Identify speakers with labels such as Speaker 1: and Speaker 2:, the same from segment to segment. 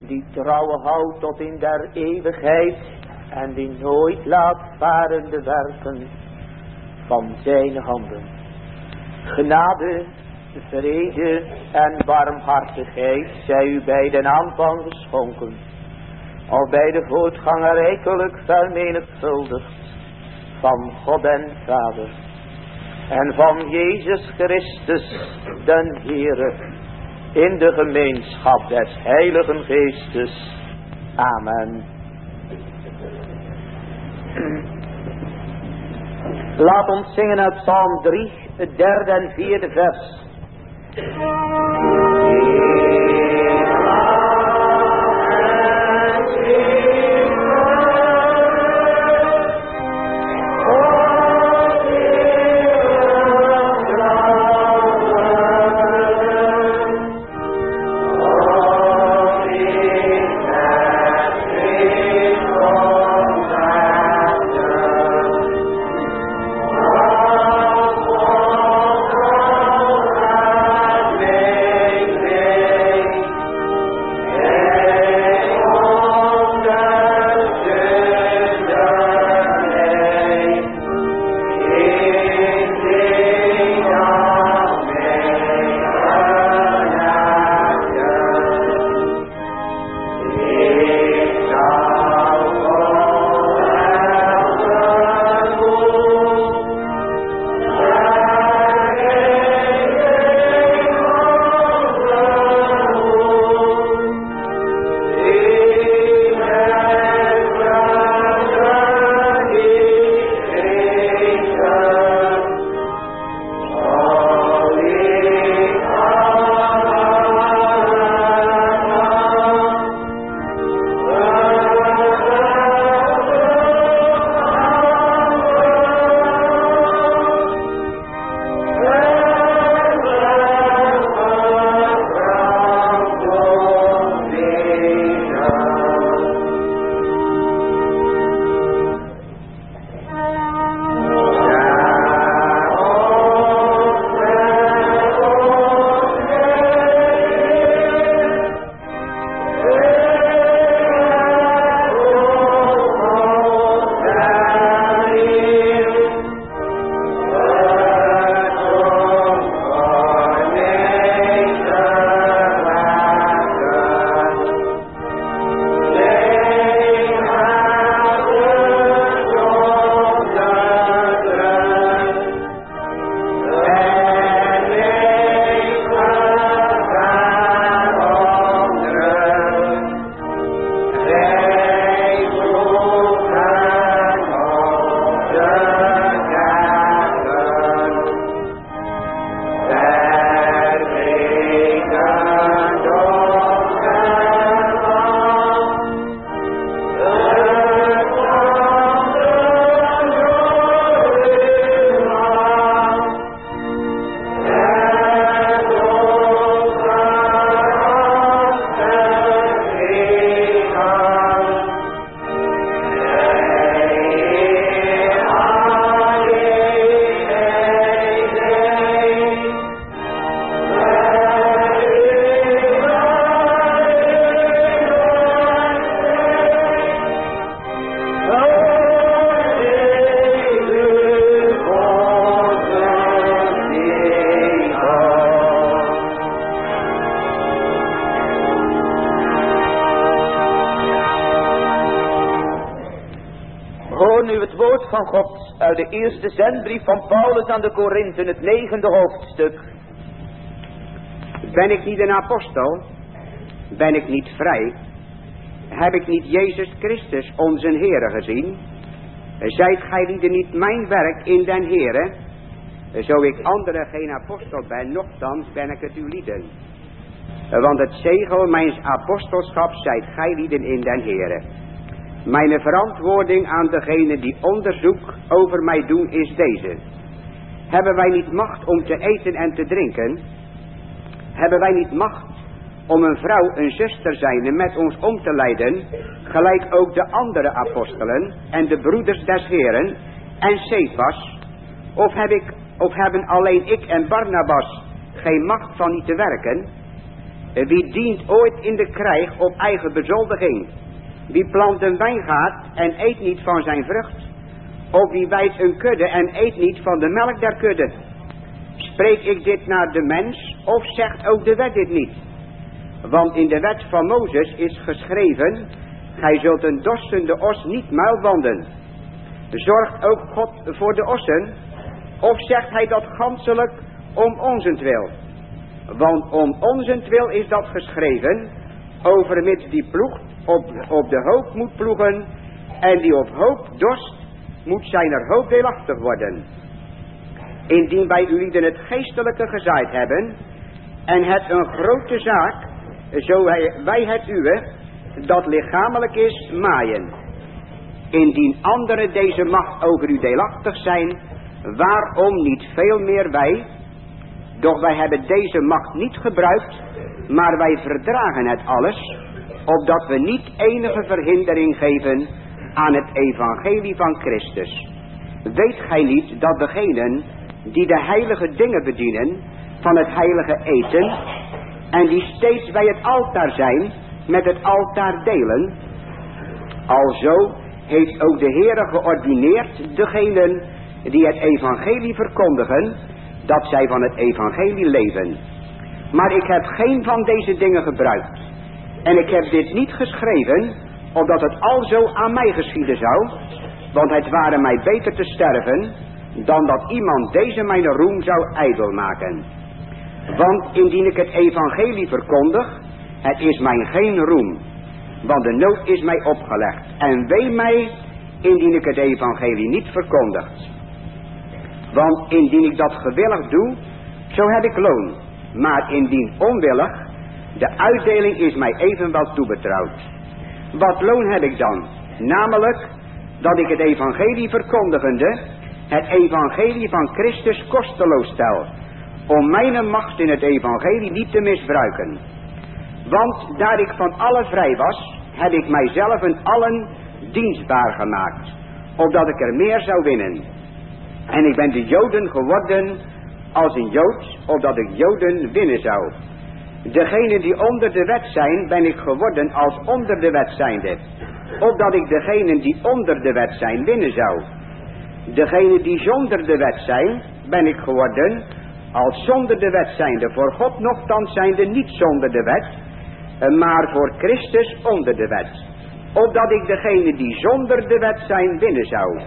Speaker 1: die trouw houdt tot in der eeuwigheid en die nooit laat varen de werken van zijn handen. Genade, vrede en barmhartigheid zij u bij den aanvang geschonken, al bij de voortgang rijkelijk vermenigvuldigd van God en Vader en van Jezus Christus den Heere in de gemeenschap des Heiligen Geestes. Amen. Laat ons zingen uit Psalm 3, het 3e en 4e vers. Van God uit de eerste zendbrief van Paulus aan de Korinthen, het 9e hoofdstuk.
Speaker 2: Ben ik niet een apostel? Ben ik niet vrij? Heb ik niet Jezus Christus onze Heere gezien? Zijt gij lieden niet mijn werk in den Heere? Zo ik anderen geen apostel ben, nochtans ben ik het uw lieden. Want het zegel mijns apostelschap zijt gij lieden in den Heere. Mijn verantwoording aan degene die onderzoek over mij doen is deze. Hebben wij niet macht om te eten en te drinken? Hebben wij niet macht om een vrouw, een zuster zijnde, met ons om te leiden, gelijk ook de andere apostelen en de broeders des Heren en Cephas? Of hebben alleen ik en Barnabas geen macht van die te werken? Wie dient ooit in de krijg op eigen bezoldiging? Wie plant een wijngaard en eet niet van zijn vrucht? Of wie wijdt een kudde en eet niet van de melk der kudde? Spreek ik dit naar de mens, of zegt ook de wet dit niet? Want in de wet van Mozes is geschreven: gij zult een dorstende os niet muilbanden. Zorgt ook God voor de ossen? Of zegt hij dat ganselijk om onzentwil? Want om onzentwil is dat geschreven, overmits die ploegt op de hoop moet ploegen, en die op hoop dorst, moet zijn er hoop deelachtig worden. Indien wij ulieden het geestelijke gezaaid hebben, en het een grote zaak, zo wij het uwe, dat lichamelijk is, maaien. Indien anderen deze macht over u deelachtig zijn, waarom niet veel meer wij? Doch wij hebben deze macht niet gebruikt, maar wij verdragen het alles, opdat we niet enige verhindering geven aan het evangelie van Christus. Weet gij niet dat degenen die de heilige dingen bedienen, van het heilige eten, en die steeds bij het altaar zijn, met het altaar delen? Alzo heeft ook de Heere geordineerd degenen die het evangelie verkondigen, dat zij van het evangelie leven. Maar ik heb geen van deze dingen gebruikt. En ik heb dit niet geschreven, opdat het alzo aan mij geschieden zou, want het ware mij beter te sterven, dan dat iemand deze mijn roem zou ijdel maken. Want indien ik het evangelie verkondig, het is mij geen roem, want de nood is mij opgelegd. En wee mij, indien ik het evangelie niet verkondig. Want indien ik dat gewillig doe, zo heb ik loon. Maar indien onwillig, de uitdeling is mij evenwel toebetrouwd. Wat loon heb ik dan? Namelijk, dat ik het evangelie verkondigende, het evangelie van Christus kosteloos stel, om mijn macht in het evangelie niet te misbruiken. Want daar ik van allen vrij was, heb ik mijzelf en allen dienstbaar gemaakt, opdat ik er meer zou winnen. En ik ben de Joden geworden als een Jood, opdat ik Joden winnen zou. Degenen die onder de wet zijn, ben ik geworden als onder de wet zijnde, opdat ik degenen die onder de wet zijn winnen zou. Degenen die zonder de wet zijn, ben ik geworden als zonder de wet zijnde, voor God nochtans zijnde niet zonder de wet, maar voor Christus onder de wet, opdat ik degenen die zonder de wet zijn winnen zou.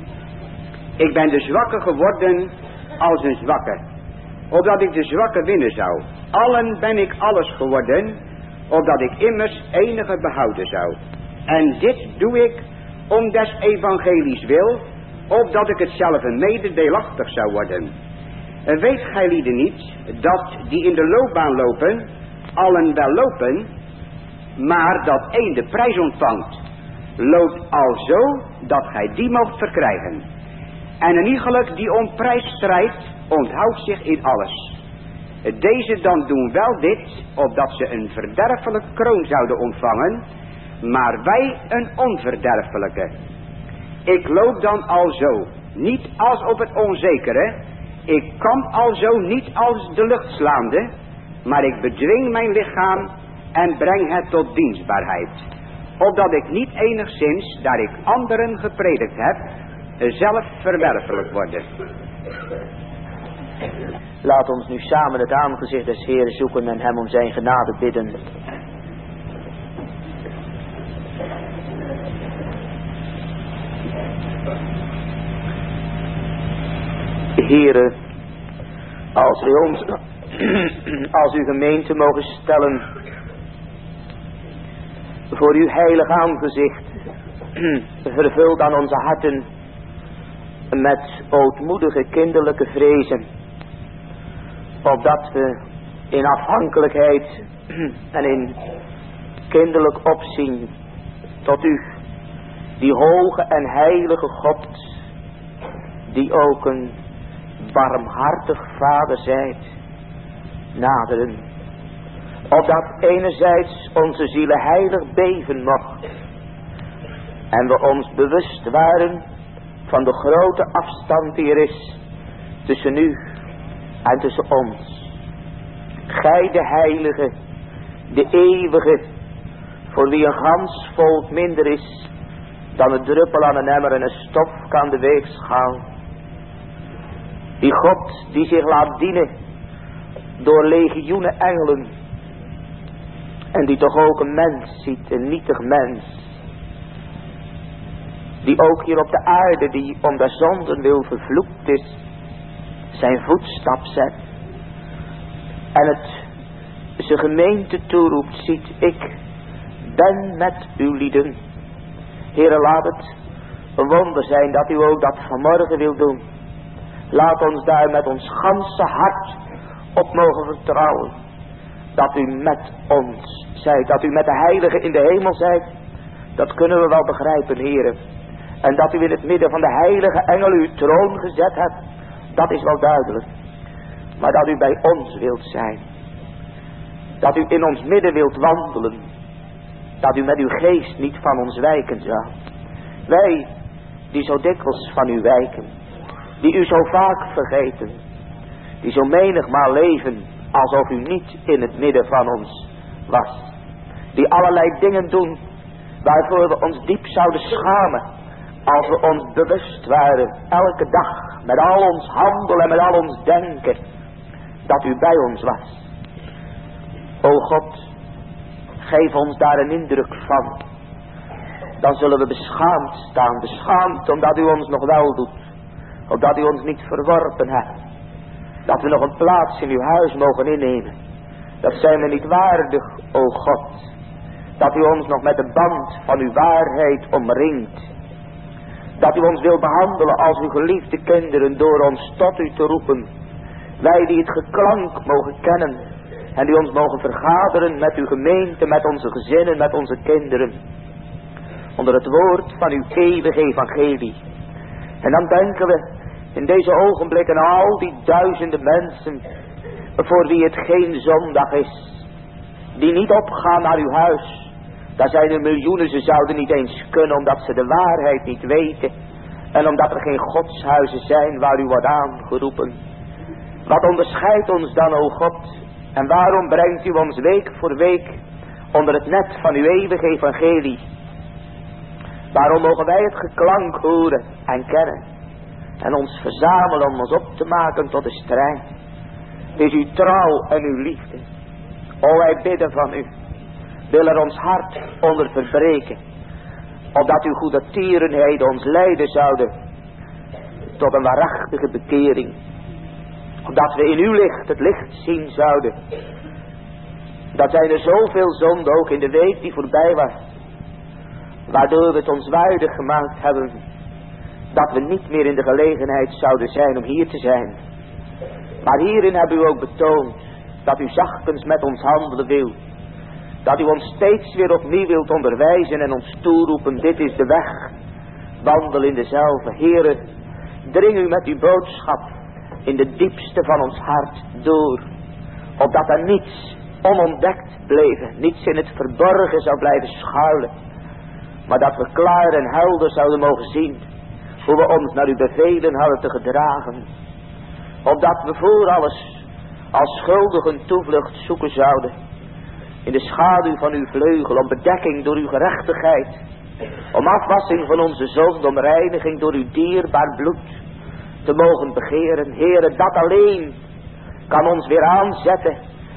Speaker 2: Ik ben de zwakke geworden als een zwakke, opdat ik de zwakke winnen zou. Allen ben ik alles geworden, opdat ik immers enige behouden zou. En dit doe ik om des evangelies wil, opdat ik het zelf mededeelachtig zou worden. Weet gij lieden niet, dat die in de loopbaan lopen, allen wel lopen, maar dat één de prijs ontvangt? Loopt alzo, dat gij die moogt verkrijgen. En een iegelijk die om prijs strijdt, onthoudt zich in alles. Deze dan doen wel dit, opdat ze een verderfelijke kroon zouden ontvangen, maar wij een onverderfelijke. Ik loop dan alzo, niet als op het onzekere, ik kamp alzo niet als de lucht slaande, maar ik bedwing mijn lichaam en breng het tot dienstbaarheid, opdat ik niet enigszins, daar ik anderen gepredikt heb, zelf verwerfelijk worden.
Speaker 1: Laat ons nu samen het aangezicht des Heeren zoeken en hem om zijn genade bidden. Heere, als wij ons als uw gemeente mogen stellen voor uw heilig aangezicht, vervuld aan onze harten met ootmoedige kinderlijke vrezen, opdat we in afhankelijkheid en in kinderlijk opzien tot u, die hoge en heilige God, die ook een barmhartig Vader zijt, naderen, opdat enerzijds onze zielen heilig beven mocht en we ons bewust waren van de grote afstand die er is tussen u en tussen ons. Gij de heilige, De eeuwige, voor wie een gans volk minder is dan een druppel aan een emmer en een stof aan de weegschaal. Die God die zich laat dienen door legioenen engelen. En die toch ook een mens ziet, een nietig mens. Die ook hier op de aarde, die om de zonden wil vervloekt is, zijn voetstap zet. En het zijn gemeente toeroept, ziet, ik ben met uw lieden. Heere, laat het een wonder zijn dat u ook dat vanmorgen wil doen. Laat ons daar met ons ganse hart op mogen vertrouwen. Dat u met ons zijt, dat u met de heiligen in de hemel zijt. Dat kunnen we wel begrijpen, Heere. En dat u in het midden van de heilige engelen uw troon gezet hebt, dat is wel duidelijk. Maar dat u bij ons wilt zijn. Dat u in ons midden wilt wandelen. Dat u met uw geest niet van ons wijken zou. Wij, die zo dikwijls van u wijken. Die u zo vaak vergeten. Die zo menigmaal leven alsof u niet in het midden van ons was. Die allerlei dingen doen waarvoor we ons diep zouden schamen. Als we ons bewust waren elke dag met al ons handel en met al ons denken dat u bij ons was. O God, geef ons daar een indruk van. Dan zullen we beschaamd staan. Beschaamd omdat u ons nog wel doet. Omdat u ons niet verworpen hebt. Dat we nog een plaats in uw huis mogen innemen. Dat zijn we niet waardig, o God. Dat u ons nog met de band van uw waarheid omringt. Dat u ons wil behandelen als uw geliefde kinderen door ons tot u te roepen. Wij die het geklank mogen kennen. En die ons mogen vergaderen met uw gemeente, met onze gezinnen, met onze kinderen. Onder het woord van uw eeuwige evangelie. En dan denken we in deze ogenblikken aan al die duizenden mensen voor wie het geen zondag is. Die niet opgaan naar uw huis. Daar zijn er miljoenen, ze zouden niet eens kunnen omdat ze de waarheid niet weten. En omdat er geen godshuizen zijn waar u wordt aangeroepen. Wat onderscheidt ons dan, o God? En waarom brengt u ons week voor week onder het net van uw eeuwige evangelie? Waarom mogen wij het geklank horen en kennen? En ons verzamelen om ons op te maken tot de strijd. Het is uw trouw en uw liefde. O, wij bidden van u. Wil er ons hart onder verbreken. Opdat uw goede tierenheden ons leiden zouden tot een waarachtige bekering. Opdat we in uw licht het licht zien zouden. Dat zijn er zoveel zonden ook in de week die voorbij was. Waardoor we het ons waardig gemaakt hebben. Dat we niet meer in de gelegenheid zouden zijn om hier te zijn. Maar hierin hebben u ook betoond dat u zachtkens met ons handelen wil. Dat u ons steeds weer opnieuw wilt onderwijzen en ons toeroepen. Dit is de weg. Wandel in dezelfde. Heere, dring u met uw boodschap in de diepste van ons hart door. Opdat er niets onontdekt bleven. Niets in het verborgen zou blijven schuilen. Maar dat we klaar en helder zouden mogen zien. Hoe we ons naar uw bevelen hadden te gedragen. Opdat we voor alles als schuldigen toevlucht zoeken zouden. In de schaduw van uw vleugel, om bedekking door uw gerechtigheid. Om afwassing van onze zonde, om reiniging door uw dierbaar bloed te mogen begeren. Heere, dat alleen kan ons weer aanzetten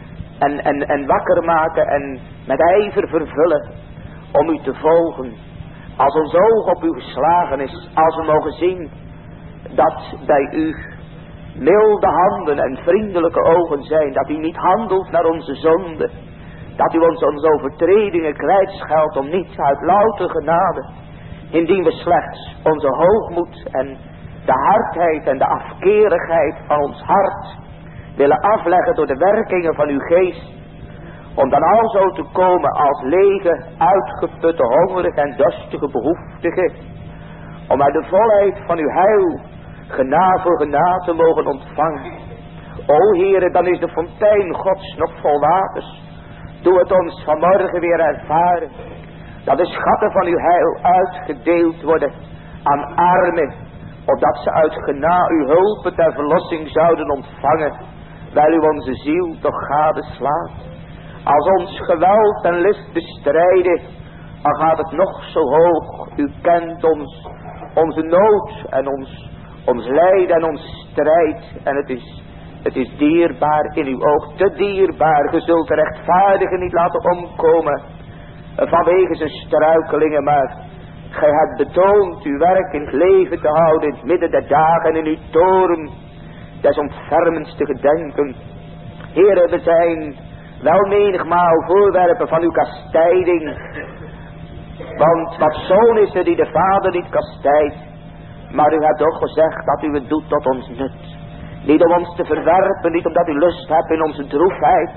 Speaker 1: en wakker maken en met ijver vervullen om u te volgen. Als ons oog op u geslagen is, als we mogen zien dat bij u milde handen en vriendelijke ogen zijn, dat u niet handelt naar onze zonde, dat u ons onze overtredingen kwijtscheldt om niets uit louter genade, indien we slechts onze hoogmoed en de hardheid en de afkerigheid van ons hart willen afleggen door de werkingen van uw geest, om dan alzo te komen als lege, uitgeputte, hongerige en dorstige behoeftige, om uit de volheid van uw heil genade voor genade te mogen ontvangen. O Heere, dan is de fontein Gods nog vol waters. Doe het ons vanmorgen weer ervaren, dat de schatten van uw heil uitgedeeld worden aan armen, opdat ze uit genade uw hulp ter verlossing zouden ontvangen, wijl u onze ziel toch gadeslaat. Als ons geweld en list bestrijden, dan gaat het nog zo hoog. U kent ons, onze nood en ons lijden en onze strijd. En het is dierbaar in uw oog, te dierbaar. Ge zult de rechtvaardige niet laten omkomen vanwege zijn struikelingen, maar gij hebt betoond uw werk in het leven te houden, in het midden der dagen en in uw toren des ontfermens te gedenken. Heere, we zijn wel menigmaal voorwerpen van uw kastijding, want wat zoon is er die de vader niet kastijdt, maar u hebt ook gezegd dat u het doet tot ons nut. Niet om ons te verwerpen, niet omdat u lust hebt in onze droefheid,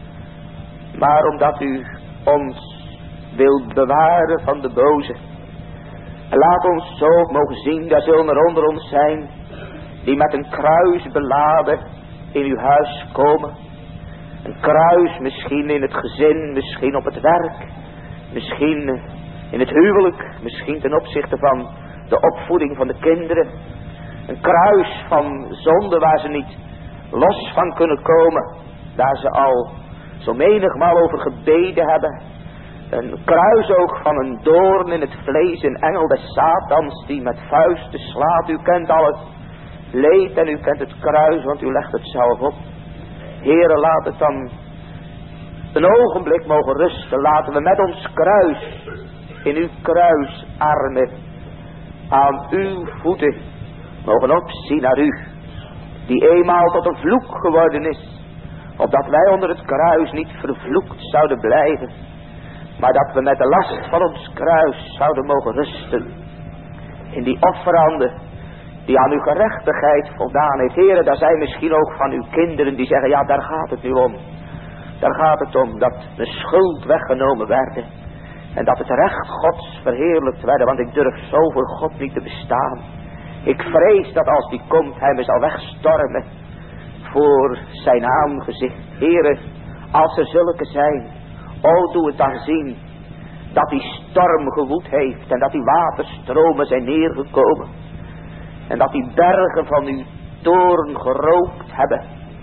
Speaker 1: maar omdat u ons wilt bewaren van de boze. En laat ons zo mogen zien, daar zullen er onder ons zijn die met een kruis beladen in uw huis komen. Een kruis misschien in het gezin, misschien op het werk, misschien in het huwelijk, misschien ten opzichte van de opvoeding van de kinderen. Een kruis van zonde waar ze niet los van kunnen komen, daar ze al zo menigmaal over gebeden hebben. Een kruis ook van een doorn in het vlees, een engel des Satans die met vuisten slaat. U kent al het leed en u kent het kruis, want u legt het zelf op. Heere, laat het dan een ogenblik mogen rusten. Laten we met ons kruis in uw kruisarmen aan uw voeten mogen opzien naar u, die eenmaal tot een vloek geworden is, opdat wij onder het kruis niet vervloekt zouden blijven, maar dat we met de last van ons kruis zouden mogen rusten in die offerande die aan uw gerechtigheid voldaan heeft. Heere, daar zijn misschien ook van uw kinderen die zeggen, ja, daar gaat het nu om. Daar gaat het om dat de schuld weggenomen werd en dat het recht Gods verheerlijkt werd, want ik durf zo voor God niet te bestaan. Ik vrees dat als die komt, hij me zal wegstormen voor zijn aangezicht. Heere, als er zulke zijn, o, doe het dan zien dat die storm gewoed heeft en dat die waterstromen zijn neergekomen en dat die bergen van uw toorn gerookt hebben,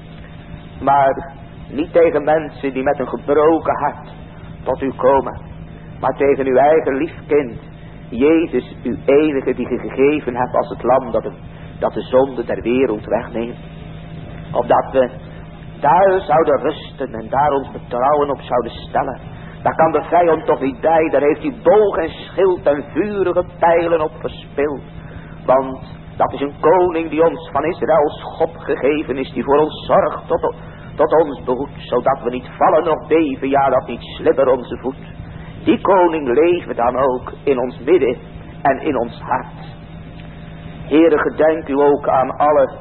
Speaker 1: maar niet tegen mensen die met een gebroken hart tot u komen, maar tegen uw eigen lief kind, Jezus, uw enige die ge gegeven hebt als het lam dat de zonde der wereld wegneemt. Opdat we daar zouden rusten en daar ons betrouwen op zouden stellen. Daar kan de vijand toch niet bij, daar heeft hij boog en schild en vurige pijlen op verspild. Want dat is een koning die ons van Israëls God gegeven is, die voor ons zorgt, tot ons behoedt, zodat we niet vallen nog beven, ja, dat niet slibber onze voet. Die koning leven dan ook in ons midden en in ons hart. Heere, gedenk u ook aan allen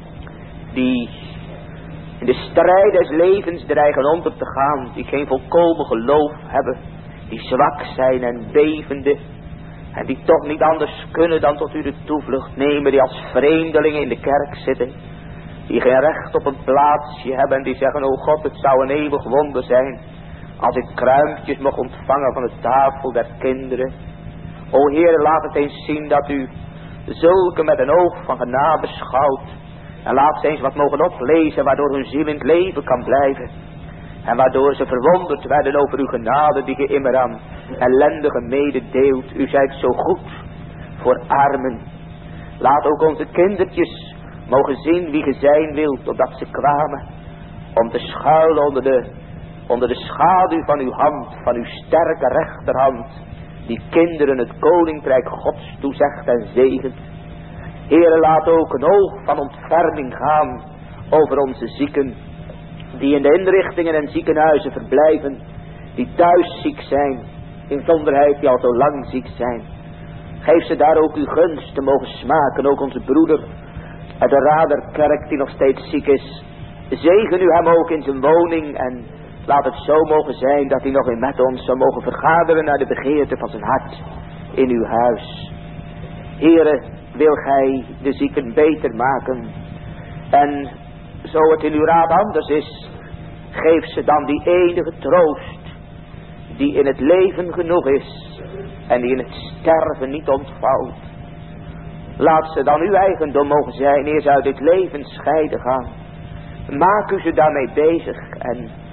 Speaker 1: die in de strijd des levens dreigen onder te gaan, die geen volkomen geloof hebben, die zwak zijn en bevende, en die toch niet anders kunnen dan tot u de toevlucht nemen, die als vreemdelingen in de kerk zitten, die geen recht op een plaatsje hebben en die zeggen, o God, het zou een eeuwig wonder zijn als ik kruimpjes mag ontvangen van de tafel der kinderen. O Heer, laat het eens zien dat u zulke met een oog van genade beschouwt. En laat ze eens wat mogen oplezen waardoor hun ziel in het leven kan blijven. En waardoor ze verwonderd werden over uw genade die ge immer aan ellendigen mededeelt. U zijt zo goed voor armen. Laat ook onze kindertjes mogen zien wie ge zijn wilt, opdat ze kwamen om te schuilen onder de schaduw van uw hand, van uw sterke rechterhand, die kinderen het koninkrijk Gods toezegt en zegent. Heere, laat ook een oog van ontferming gaan over onze zieken, die in de inrichtingen en ziekenhuizen verblijven, die thuis ziek zijn, in zonderheid die al zo lang ziek zijn. Geef ze daar ook uw gunst te mogen smaken, ook onze broeder uit de Raderkerk die nog steeds ziek is. Zegen u hem ook in zijn woning en laat het zo mogen zijn dat hij nog weer met ons zou mogen vergaderen naar de begeerte van zijn hart in uw huis. Heere, wil gij de zieken beter maken. En zo het in uw raad anders is, geef ze dan die enige troost die in het leven genoeg is en die in het sterven niet ontvouwt. Laat ze dan uw eigendom mogen zijn eer ze uit dit leven scheiden gaan. Maak u ze daarmee bezig en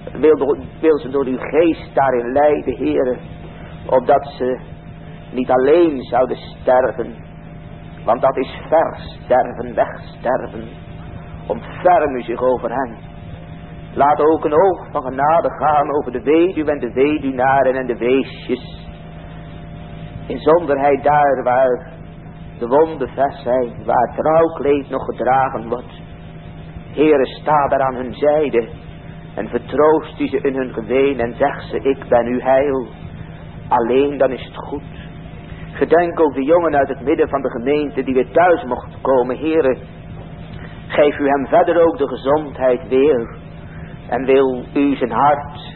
Speaker 1: wil ze door uw geest daarin leiden, Heere. Opdat ze niet alleen zouden sterven. Want dat is versterven, wegsterven. Ontferm u zich over hen. Laat ook een oog van genade gaan over de weduwe en de weduwnaren en de weesjes. Inzonderheid daar waar de wonden vers zijn, waar het rouwkleed nog gedragen wordt. Heere, sta daar aan hun zijde en vertroost u ze in hun geween en zeg ze, ik ben uw heil. Alleen dan is het goed. Gedenk ook de jongen uit het midden van de gemeente die weer thuis mocht komen. Heere, geef u hem verder ook de gezondheid weer. En wil u zijn hart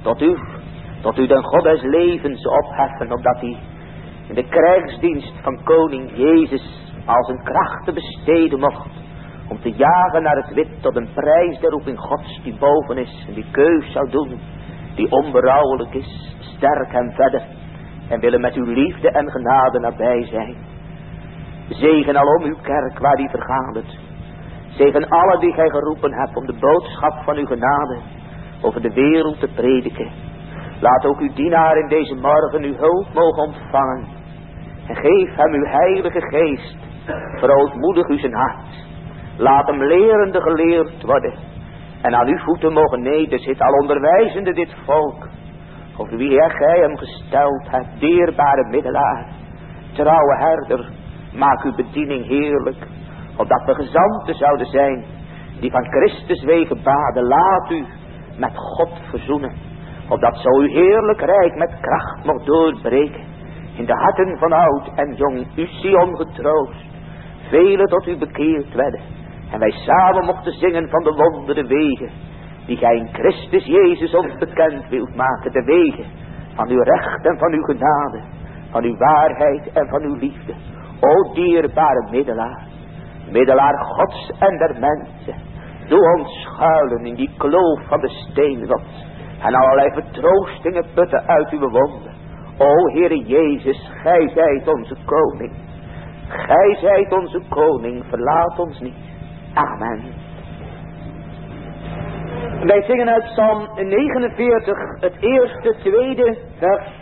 Speaker 1: tot u den God des levens opheffen, opdat hij in de krijgsdienst van koning Jezus als een kracht te besteden mocht. Om te jagen naar het wit tot een prijs der roeping Gods die boven is. En die keus zou doen, die onberouwelijk is. Sterk hem verder. En willen met uw liefde en genade nabij zijn. Zegen alom uw kerk waar die vergadert. Zegen alle die gij geroepen hebt om de boodschap van uw genade over de wereld te prediken. Laat ook uw dienaar in deze morgen uw hulp mogen ontvangen. En geef hem uw heilige geest. Verootmoedig u zijn hart. Laat hem lerende geleerd worden. En aan uw voeten mogen nederzitten, al onderwijzende dit volk. Over wie gij hem gesteld hebt, dierbare middelaar. Trouwe herder, maak uw bediening heerlijk. Opdat we gezanten zouden zijn, die van Christus wegen baden. Laat u met God verzoenen. Opdat zo uw heerlijk rijk met kracht mocht doorbreken. In de harten van oud en jong, u Sion getroost. Velen tot u bekeerd werden. En wij samen mochten zingen van de wondere wegen. Die gij in Christus Jezus ons bekend wilt maken. De wegen van uw recht en van uw genade. Van uw waarheid en van uw liefde. O dierbare middelaar. Middelaar Gods en der mensen. Doe ons schuilen in die kloof van de steenrots. En allerlei vertroostingen putten uit uw wonden. O Heere Jezus, gij zijt onze koning. Gij zijt onze koning, verlaat ons niet. Amen. Wij zingen uit Psalm 49, het eerste, tweede vers.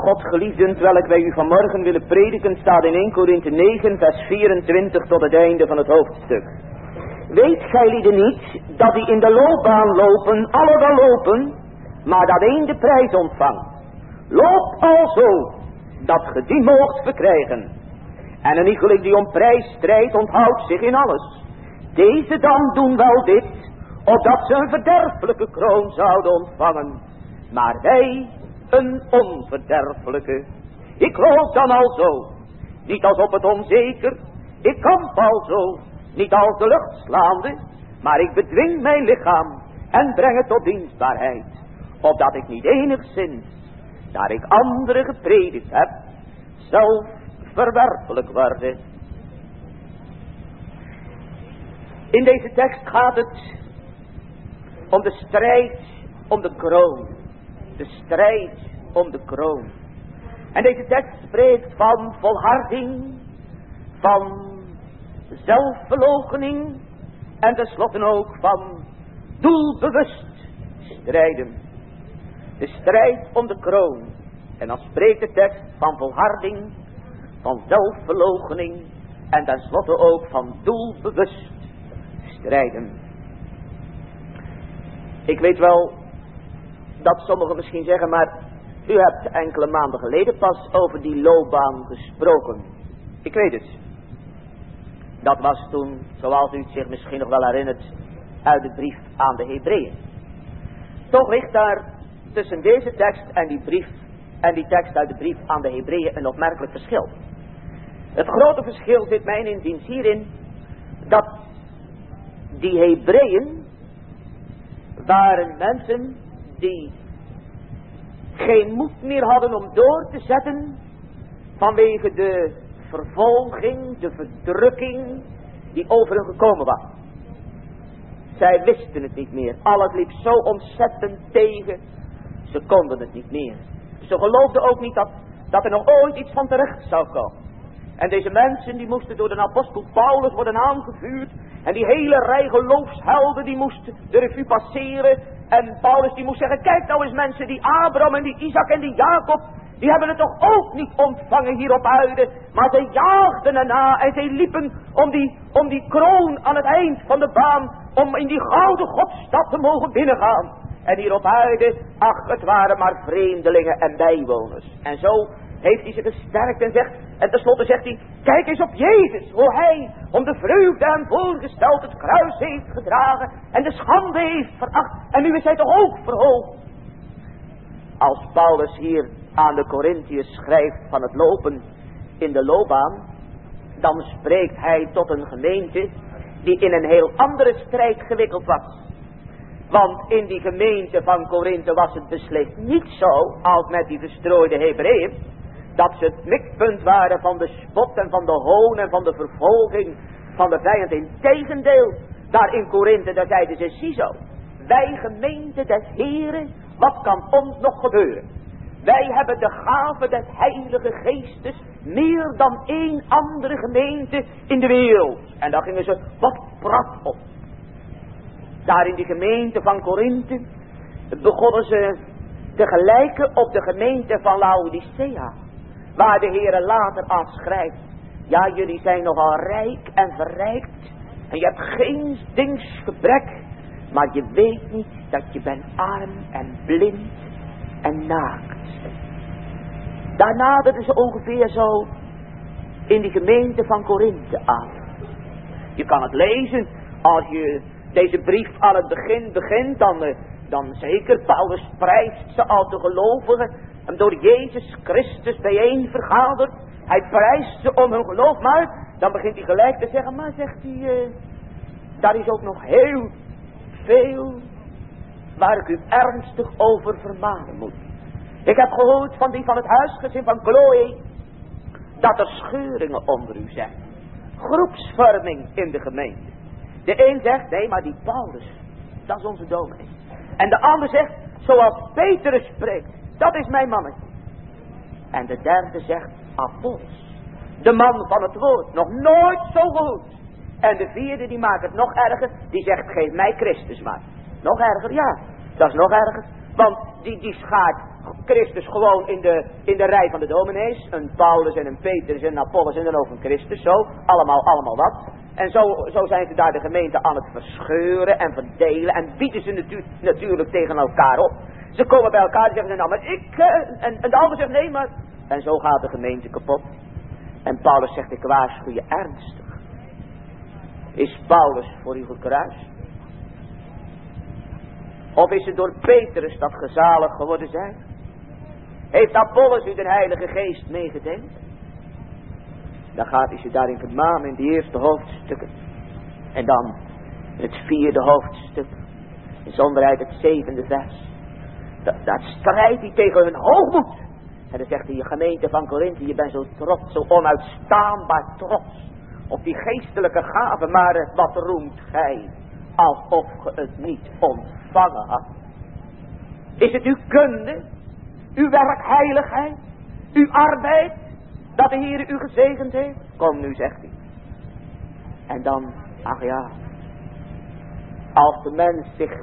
Speaker 1: God geliefden, terwijl wij u vanmorgen willen prediken, staat in 1 Korinthe 9 vers 24 tot het einde van het hoofdstuk. Weet gij lieden niet, dat die in de loopbaan lopen, alle wel lopen, maar dat één de prijs ontvangt. Loop alzo, dat ge die moogt verkrijgen. En een iegelijk die om prijs strijdt, onthoudt zich in alles. Deze dan doen wel dit, opdat ze een verderfelijke kroon zouden ontvangen, maar wij een onverderfelijke. Ik loop dan alzo, niet als op het onzeker, ik kamp alzo, niet als de lucht slaande, maar ik bedwing mijn lichaam en breng het tot dienstbaarheid, opdat ik niet enigszins, daar ik anderen gepredikt heb, zelf verwerpelijk worden. In deze tekst gaat het om de strijd om de kroon. De strijd om de kroon. En deze tekst spreekt van volharding, van zelfverloochening en tenslotte ook van doelbewust strijden. De strijd om de kroon. En dan spreekt de tekst van volharding, van zelfverloochening en tenslotte ook van doelbewust strijden. Ik weet wel dat sommigen misschien zeggen, maar u hebt enkele maanden geleden pas over die loopbaan gesproken. Ik weet het. Dat was toen, zoals u het zich misschien nog wel herinnert, uit de brief aan de Hebreeën. Toch ligt daar tussen deze tekst en die brief en die tekst uit de brief aan de Hebreeën een opmerkelijk verschil. Het grote verschil zit mijn inziens hierin dat die Hebreeën waren mensen die geen moed meer hadden om door te zetten vanwege de vervolging, de verdrukking die over hen gekomen was. Zij wisten het niet meer. Alles liep zo ontzettend tegen. Ze konden het niet meer. Ze geloofden ook niet dat er nog ooit iets van terecht zou komen. En deze mensen die moesten door de apostel Paulus worden aangevuurd. En die hele rij geloofshelden die moest de revue passeren. En Paulus die moest zeggen, kijk nou eens mensen, die Abraham en die Isaac en die Jacob, die hebben het toch ook niet ontvangen hier op aarde. Maar zij jaagden erna en zij liepen om die kroon aan het eind van de baan, om in die gouden Godstad te mogen binnengaan. En hier op aarde, ach, het waren maar vreemdelingen en bijwoners. En zo heeft hij ze gesterkt en tenslotte zegt hij, kijk eens op Jezus, hoe hij om de vreugde hem voorgesteld het kruis heeft gedragen en de schande heeft veracht. En nu is hij toch ook verhoogd. Als Paulus hier aan de Corinthiërs schrijft van het lopen in de loopbaan, dan spreekt hij tot een gemeente die in een heel andere strijd gewikkeld was. Want in die gemeente van Korinthe was het beslist niet zo als met die verstrooide Hebreeën, dat ze het mikpunt waren van de spot en van de hoon en van de vervolging van de vijand. Integendeel, daar in Korinthe, daar zeiden ze, ziezo, wij gemeente des Heren, wat kan ons nog gebeuren? Wij hebben de gave des Heilige Geestes meer dan één andere gemeente in de wereld. En daar gingen ze wat prat op. Daar in die gemeente van Korinthe begonnen ze te gelijken op de gemeente van Laodicea. Waar de Heere later aan schrijft. Ja, jullie zijn nogal rijk en verrijkt. En je hebt geen dings gebrek. Maar je weet niet dat je bent arm en blind en naakt. Daar naderden ze ongeveer zo in die gemeente van Korinthe aan. Je kan het lezen als je deze brief aan het begin begint. Dan zeker, Paulus prijst ze als de gelovigen en door Jezus Christus bijeen vergaderd. Hij prijst ze om hun geloof, maar dan begint hij gelijk te zeggen, maar zegt hij, daar is ook nog heel veel waar ik u ernstig over vermanen moet. Ik heb gehoord van die van het huisgezin van Chloe, dat er scheuringen onder u zijn. Groepsvorming in de gemeente. De een zegt, nee, maar die Paulus, dat is onze dominee. En de ander zegt, zoals Petrus spreekt, dat is mijn mannetje. En de derde zegt, Apollos, de man van het woord, nog nooit zo gehoord. En de vierde, die maakt het nog erger, die zegt, geef mij Christus maar. Nog erger, ja, dat is nog erger. Want die schaart Christus gewoon in de rij van de dominees. Een Paulus en een Petrus en een Apollos en dan ook een Christus. Zo, allemaal wat. En zo zijn ze daar de gemeente aan het verscheuren en verdelen. En bieden ze natuurlijk tegen elkaar op. Ze komen bij elkaar en zeggen, nou maar ik, en de ander zegt nee maar. En zo gaat de gemeente kapot. En Paulus zegt, ik waarschuw je ernstig. Is Paulus voor u gekruist? Of is het door Petrus dat gezalig geworden zijn? Heeft Apollos u de Heilige Geest meegedeeld? Dan gaat hij ze daarin vermanen in de eerste hoofdstukken. En dan het 4e hoofdstuk. In zonderheid het 7e vers. Dat strijdt hij tegen hun hoogmoed. En dan zegt hij, je gemeente van Korinthe, je bent zo trots, zo onuitstaanbaar trots op die geestelijke gaven, maar wat roemt gij, alsof ge het niet ontvangen had. Is het uw kunde, uw werkheiligheid, uw arbeid, dat de Heer u gezegend heeft? Kom nu, zegt hij. En dan, ach ja, als de mens zich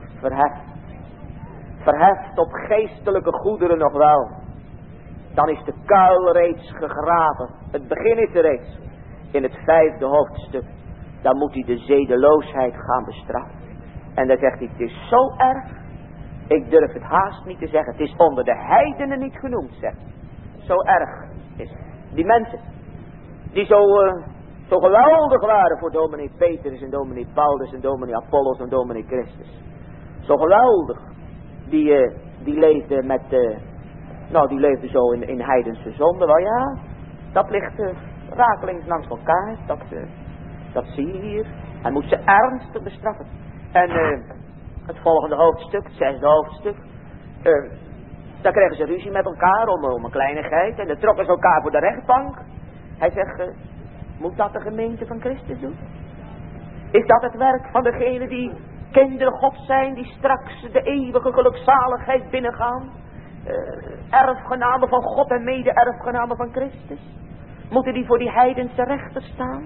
Speaker 1: verheft op geestelijke goederen nog wel, dan is de kuil reeds gegraven. Het begin is er reeds. In het 5e hoofdstuk. Dan moet hij de zedeloosheid gaan bestraffen. En dan zegt hij, het is zo erg. Ik durf het haast niet te zeggen. Het is onder de heidenen niet genoemd, zegt hij. Zo erg is het. Die mensen. Die zo geweldig waren voor dominee Petrus en dominee Paulus en dominee Apollos en dominee Christus. Zo geweldig. Die leefden met... die leefden zo in heidense zonde. Wel ja, dat ligt rakelings langs elkaar. Dat zie je hier. Hij moet ze ernstig bestraffen. En het volgende hoofdstuk, het 6e hoofdstuk. Daar kregen ze ruzie met elkaar om een kleinigheid. En dan trokken ze elkaar voor de rechtbank. Hij zegt, moet dat de gemeente van Christus doen? Is dat het werk van degene die kinderen Gods zijn, die straks de eeuwige gelukzaligheid binnengaan? Erfgenamen van God en mede-erfgenamen van Christus. Moeten die voor die heidense rechter staan?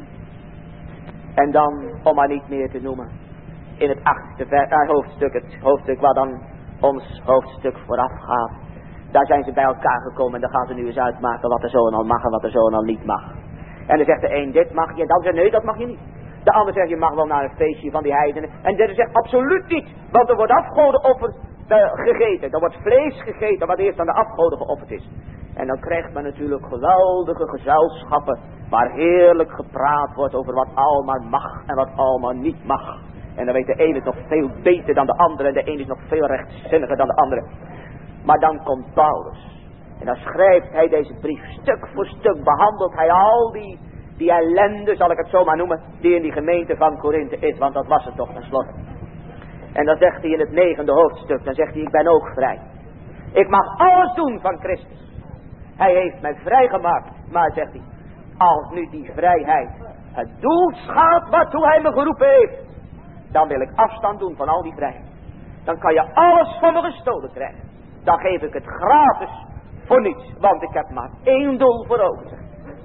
Speaker 1: En dan, om maar niet meer te noemen, in het 8e hoofdstuk, het hoofdstuk waar dan ons hoofdstuk vooraf gaat. Daar zijn ze bij elkaar gekomen en dan gaan ze nu eens uitmaken wat er zo en al mag en wat er zo en al niet mag. En dan zegt de een, dit mag je, en dan zegt nee, dat mag je niet. De ander zegt, je mag wel naar een feestje van die heidenen. En de derde zegt, absoluut niet, want er wordt afgodenofferd gegeten. Er wordt vlees gegeten wat eerst aan de afgoden geofferd is. En dan krijgt men natuurlijk geweldige gezelschappen waar heerlijk gepraat wordt over wat allemaal mag en wat allemaal niet mag. En dan weet de ene nog veel beter dan de andere en de ene is nog veel rechtzinniger dan de andere. Maar dan komt Paulus. En dan schrijft hij deze brief stuk voor stuk, behandelt hij al die ellende, zal ik het zo maar noemen, die in die gemeente van Korinthe is, want dat was het toch tenslotte. En dan zegt hij in het 9e hoofdstuk, dan zegt hij, ik ben ook vrij. Ik mag alles doen van Christus. Hij heeft mij vrijgemaakt, maar zegt hij, als nu die vrijheid het doel schaadt waartoe hij me geroepen heeft, dan wil ik afstand doen van al die vrijheid. Dan kan je alles van me gestolen krijgen. Dan geef ik het gratis voor niets, want ik heb maar één doel voor ogen.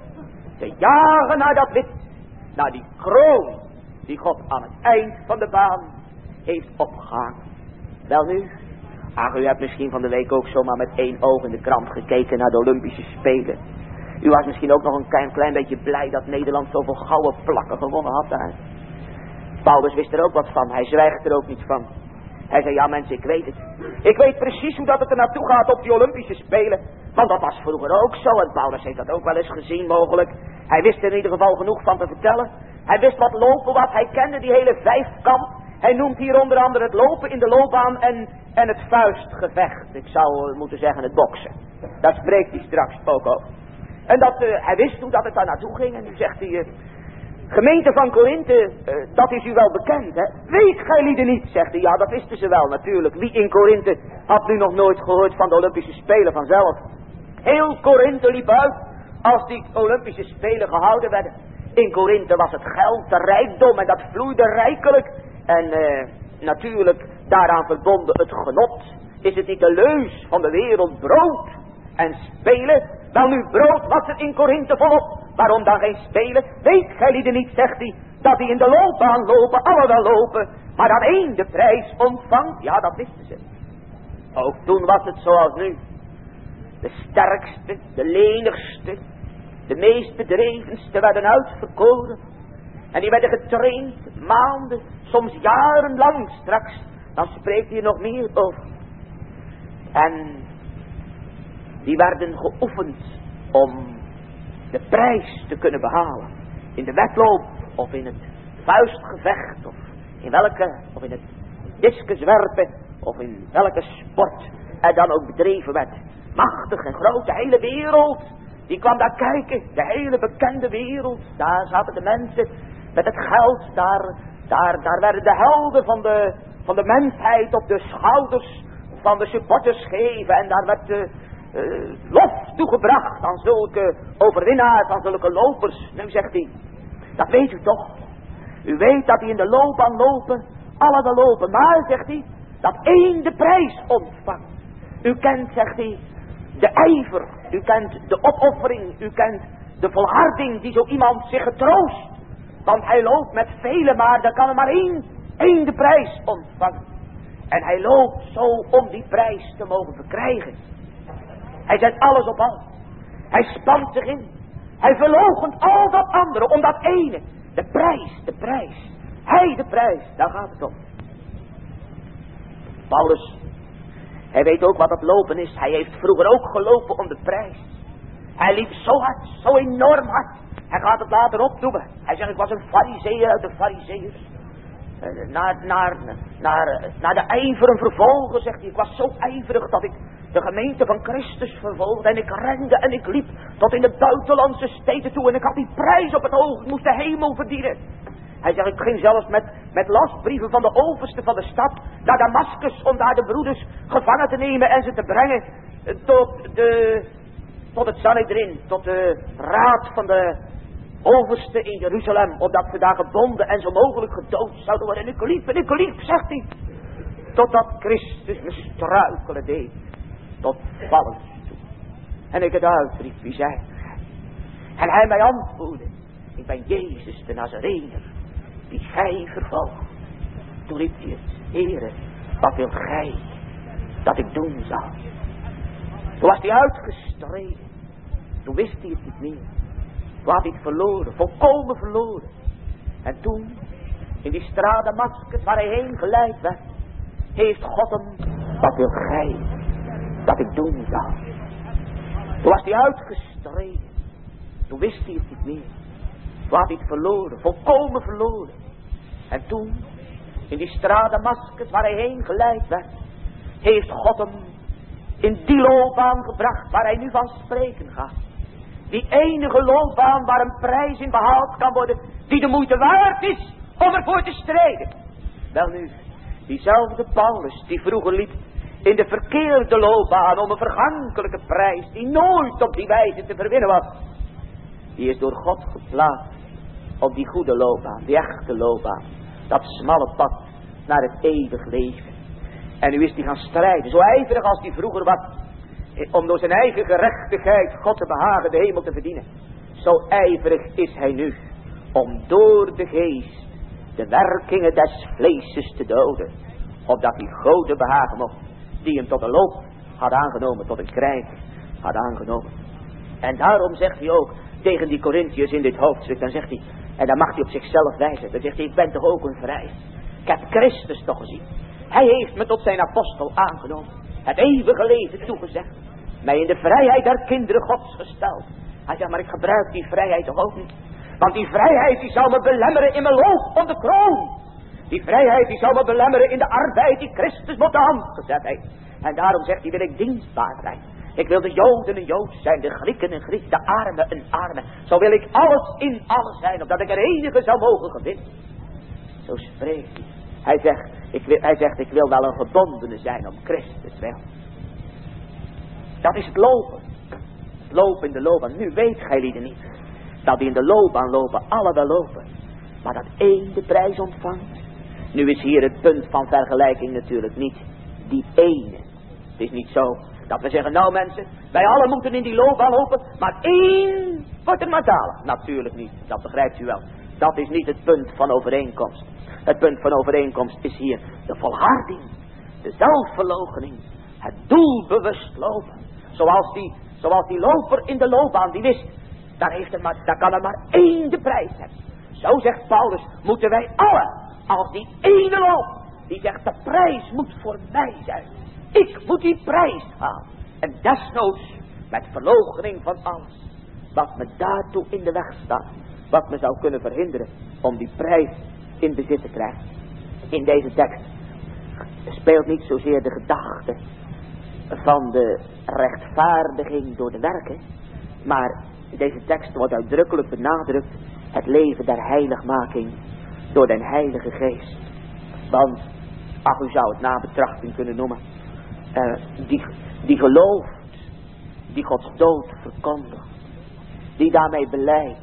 Speaker 1: Te jagen naar dat wit, naar die kroon die God aan het eind van de baan heeft opgehangen. Wel nu, u hebt misschien van de week ook zomaar met één oog in de krant gekeken naar de Olympische Spelen. U was misschien ook nog een klein beetje blij dat Nederland zoveel gouden plakken gewonnen had daar. Paulus wist er ook wat van, hij zwijgt er ook niet van. Hij zei, ja mensen, ik weet het. Ik weet precies hoe dat het er naartoe gaat op die Olympische Spelen. Want dat was vroeger ook zo en Paulus heeft dat ook wel eens gezien mogelijk. Hij wist er in ieder geval genoeg van te vertellen. Hij wist wat lopen was, hij kende die hele vijfkamp. Hij noemt hier onder andere het lopen in de loopbaan en het vuistgevecht. Ik zou moeten zeggen het boksen. Daar spreekt hij straks ook over. En hij wist hoe dat het daar naartoe ging. En nu zegt hij, gemeente van Korinthe, dat is u wel bekend, hè? Weet gij lieden niet, zegt hij. Ja, dat wisten ze wel natuurlijk. Wie in Korinthe had nu nog nooit gehoord van de Olympische Spelen vanzelf? Heel Korinthe liep uit als die Olympische Spelen gehouden werden. In Korinthe was het geld, de rijkdom en dat vloeide rijkelijk. En natuurlijk daaraan verbonden het genot. Is het niet de leus van de wereld brood en spelen? Wel nu, brood was er in Korinthe volop. Waarom dan geen spelen? Weet gij lieden niet, zegt hij, dat die in de loopbaan lopen, alle wel lopen, maar dat één de prijs ontvangt? Ja, dat wisten ze. Ook toen was het zoals nu. De sterkste, de lenigste, de meest bedrevenste werden uitverkoren. En die werden getraind, maanden, soms jarenlang. Straks, dan spreekt hij er nog meer over. En die werden geoefend om de prijs te kunnen behalen. In de wedloop, of in het vuistgevecht, of in het discuswerpen, of in welke sport er dan ook bedreven werd. Machtig en groot, de hele wereld, die kwam daar kijken. De hele bekende wereld, daar zaten de mensen met het geld. Daar werden de helden van de mensheid op de schouders van de supporters gegeven. En daar werd lof toegebracht aan zulke overwinnaars, aan zulke lopers. Nu zegt hij, dat weet u toch. U weet dat die in de loopbaan lopen, alle lopen. Maar, zegt hij, dat één de prijs ontvangt. U kent, zegt hij, de ijver. U kent de opoffering. U kent de volharding die zo iemand zich getroost. Want hij loopt met velen, maar er kan er maar één de prijs ontvangen. En hij loopt zo om die prijs te mogen verkrijgen. Hij zet alles op alles. Hij spant zich in. Hij verloochent al dat andere om dat ene. De prijs. Hij de prijs, daar gaat het om. Paulus, hij weet ook wat het lopen is. Hij heeft vroeger ook gelopen om de prijs. Hij liep zo hard, zo enorm hard. Hij gaat het later opnoemen. Hij zegt, ik was een farizeeër uit de farizeeërs. Naar de ijveren vervolgen, zegt hij. Ik was zo ijverig dat ik de gemeente van Christus vervolgde. En ik rende en ik liep tot in de buitenlandse steden toe. En ik had die prijs op het oog. Ik moest de hemel verdienen. Hij zegt, ik ging zelfs met lastbrieven van de overste van de stad naar Damascus om daar de broeders gevangen te nemen en ze te brengen tot het Sanhedrin, tot de raad van de overste in Jeruzalem, opdat ze daar gebonden en zo mogelijk gedood zouden worden. En ik liep, zegt hij, totdat Christus me struikelen deed, tot vallen toe. En ik het uitriep, wie zijt gij? En hij mij antwoordde, ik ben Jezus de Nazarener, die gij vervolgt. Toen riep hij het, Heere, wat wilt gij dat ik doen zal? Toen was hij uitgestreden. Toen wist hij het niet meer. Toen had hij het verloren, volkomen verloren. En toen, in die straat Damascus waar hij heen geleid werd, heeft God hem, wat wilt gij dat ik doen zal? Toen was hij uitgestreden. Toen wist hij het niet meer. Toen had hij het verloren, volkomen verloren. En toen, in die straat Damascus waar hij heen geleid werd, heeft God hem in die loopbaan gebracht waar hij nu van spreken gaat. Die enige loopbaan waar een prijs in behaald kan worden, die de moeite waard is om ervoor te strijden. Welnu, diezelfde Paulus die vroeger liep in de verkeerde loopbaan om een vergankelijke prijs die nooit op die wijze te verwinnen was, die is door God geplaatst op die goede loopbaan, die echte loopbaan, dat smalle pad naar het eeuwig leven. En nu is hij gaan strijden, zo ijverig als hij vroeger was, om door zijn eigen gerechtigheid God te behagen de hemel te verdienen. Zo ijverig is hij nu, om door de geest de werkingen des vleeses te doden, opdat hij God te behagen mocht, die hem tot een loop had aangenomen, tot een krijg had aangenomen. En daarom zegt hij ook tegen die Corinthiërs in dit hoofdstuk, dan zegt hij, en dan mag hij op zichzelf wijzen, dan zegt hij, ik ben toch ook een vrij. Ik heb Christus toch gezien. Hij heeft me tot zijn apostel aangenomen, het eeuwige leven toegezegd, mij in de vrijheid der kinderen Gods gesteld. Hij zegt, maar ik gebruik die vrijheid toch ook niet. Want die vrijheid die zou me belemmeren in mijn loop om de kroon. Die vrijheid die zou me belemmeren in de arbeid die Christus op de hand gezet heeft. En daarom zegt hij, wil ik dienstbaar zijn. Ik wil de Joden een Jood zijn, de Grieken een Griek, de armen een arme. Zo wil ik alles in alles zijn, opdat ik er enige zou mogen gewinnen. Zo spreekt hij. Hij zegt, ik wil wel een gebondene zijn om Christus wel. Dat is het lopen. Het lopen in de loopbaan. Nu weet gij lieden niet dat die in de loopbaan lopen, alle wel lopen. Maar dat één de prijs ontvangt. Nu is hier het punt van vergelijking natuurlijk niet die ene. Het is niet zo dat we zeggen, nou mensen, wij allen moeten in die loopbaan lopen, maar één wordt er maar zalig. Natuurlijk niet, dat begrijpt u wel. Dat is niet het punt van overeenkomst. Het punt van overeenkomst is hier de volharding, de zelfverloochening, Het doelbewust lopen. Zoals die loper in de loopbaan die wist. Daar kan er maar één de prijs hebben. Zo zegt Paulus, moeten wij allen, als die ene loop, die zegt de prijs moet voor mij zijn. Ik moet die prijs halen. En desnoods met verloochening van alles. Wat me daartoe in de weg staat. Wat me zou kunnen verhinderen om die prijs in bezit te krijgen. In deze tekst speelt niet zozeer de gedachte van de rechtvaardiging door de werken. Maar in deze tekst wordt uitdrukkelijk benadrukt het leven der heiligmaking door den Heilige Geest. Want, u zou het na betrachting kunnen noemen, die gelooft, die Gods dood verkondigt, die daarmee belijdt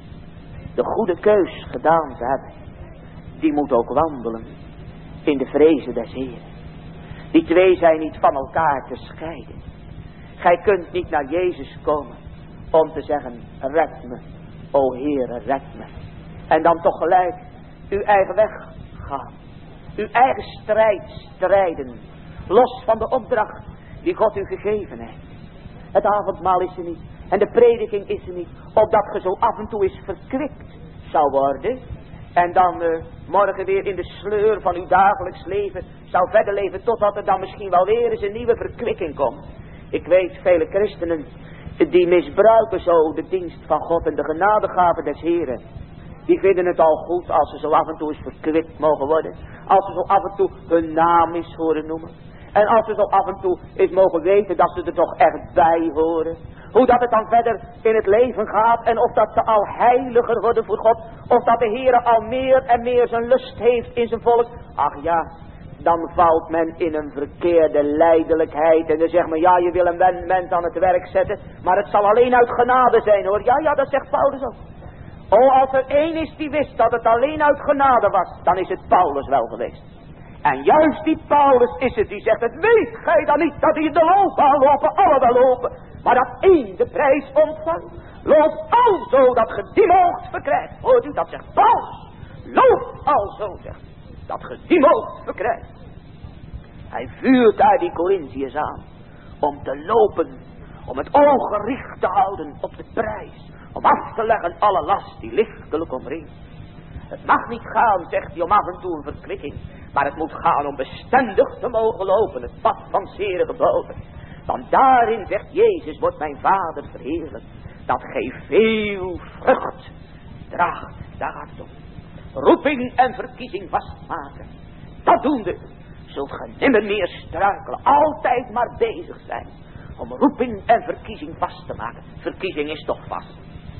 Speaker 1: de goede keus gedaan te hebben, die moet ook wandelen in de vrezen des Heeren. Die twee zijn niet van elkaar te scheiden. Gij kunt niet naar Jezus komen om te zeggen, red me, o Heere, red me. En dan toch gelijk uw eigen weg gaan. Uw eigen strijd strijden. Los van de opdracht die God u gegeven heeft. Het avondmaal is er niet. En de prediking is er niet. Opdat ge zo af en toe eens verkwikt zou worden. En dan morgen weer in de sleur van uw dagelijks leven zou verder leven. Totdat er dan misschien wel weer eens een nieuwe verkwikking komt. Ik weet vele christenen die misbruiken zo de dienst van God en de genadegave des Heren. Die vinden het al goed als ze zo af en toe eens verkwikt mogen worden. Als ze zo af en toe hun naam eens horen noemen. En als ze zo af en toe eens mogen weten dat ze er toch echt bij horen. Hoe dat het dan verder in het leven gaat. En of dat ze al heiliger worden voor God. Of dat de Heere al meer en meer zijn lust heeft in zijn volk. Ach ja, dan valt men in een verkeerde lijdelijkheid. En dan zegt men, ja, je wil een mens aan het werk zetten. Maar het zal alleen uit genade zijn, hoor. Ja, dat zegt Paulus ook. Oh, als er één is die wist dat het alleen uit genade was, dan is het Paulus wel geweest. En juist die Paulus is het die zegt, het weet gij dan niet dat die in de loopbaan lopen, alle wel lopen, maar dat één de prijs ontvangt. Loop alzo dat ge die moogt verkrijgt. Hoort u, dat zegt Paulus. Loop alzo, zegt dat ge die moogt verkrijgt. Hij vuurt daar die Corinthiërs aan om te lopen, om het oog gericht te houden op de prijs. Om af te leggen alle last die lichtelijk omringt. Het mag niet gaan, zegt hij, om af en toe een verkwikking. Maar het moet gaan om bestendig te mogen lopen. Het pad van zere geboden. Want daarin, zegt Jezus, wordt mijn Vader verheerlijk. Dat gij veel vrucht draagt. Daar gaat het om. Roeping en verkiezing vastmaken. Dat doende zult ge nimmer meer struikelen. Altijd maar bezig zijn. Om roeping en verkiezing vast te maken. Verkiezing is toch vast.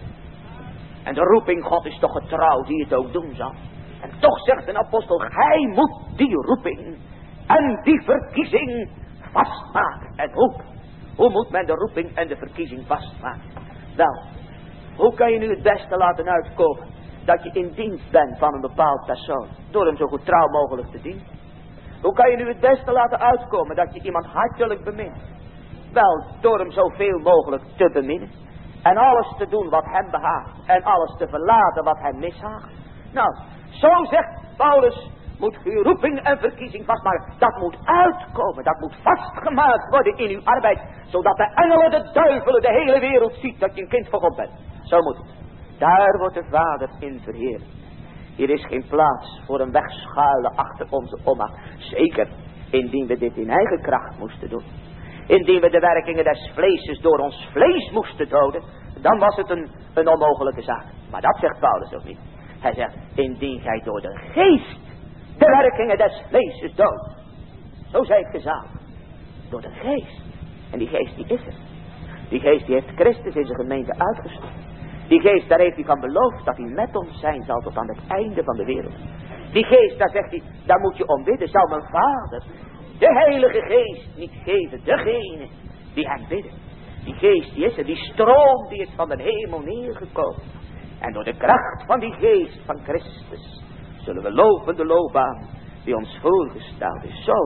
Speaker 1: En de roeping God is toch getrouw die het ook doen zal. En toch zegt een apostel, gij moet die roeping en die verkiezing vastmaken. En hoe moet men de roeping en de verkiezing vastmaken? Wel, hoe kan je nu het beste laten uitkomen dat je in dienst bent van een bepaald persoon? Door hem zo goed trouw mogelijk te dienen. Hoe kan je nu het beste laten uitkomen dat je iemand hartelijk bemint? Wel, door hem zoveel mogelijk te beminnen. En alles te doen wat hem behaagt. En alles te verlaten wat hem mishaagt. Nou, zo zegt Paulus, moet uw roeping en verkiezing vastmaken. Dat moet uitkomen, dat moet vastgemaakt worden in uw arbeid. Zodat de engelen, de duivelen, de hele wereld ziet dat je een kind van God bent. Zo moet het. Daar wordt de Vader in verheerlijkt. Hier is geen plaats voor een wegschuilen achter onze onmacht. Zeker, indien we dit in eigen kracht moesten doen. Indien we de werkingen des vleeses door ons vlees moesten doden, dan was het een onmogelijke zaak. Maar dat zegt Paulus ook niet. Hij zegt, indien gij door de geest de werkingen des vleeses doodt. Zo zijt gezaligd. Door de geest. En die geest die is er. Die geest die heeft Christus in zijn gemeente uitgestoten. Die geest, daar heeft hij van beloofd dat hij met ons zijn zal tot aan het einde van de wereld. Die geest, daar zegt hij, daar moet je om bidden. Zal mijn Vader de Heilige Geest niet geven, degene die hem bidden. Die geest die is er, die stroom die is van de hemel neergekomen. En door de kracht van die geest van Christus zullen we lopen de loopbaan die ons voorgesteld is. Zo,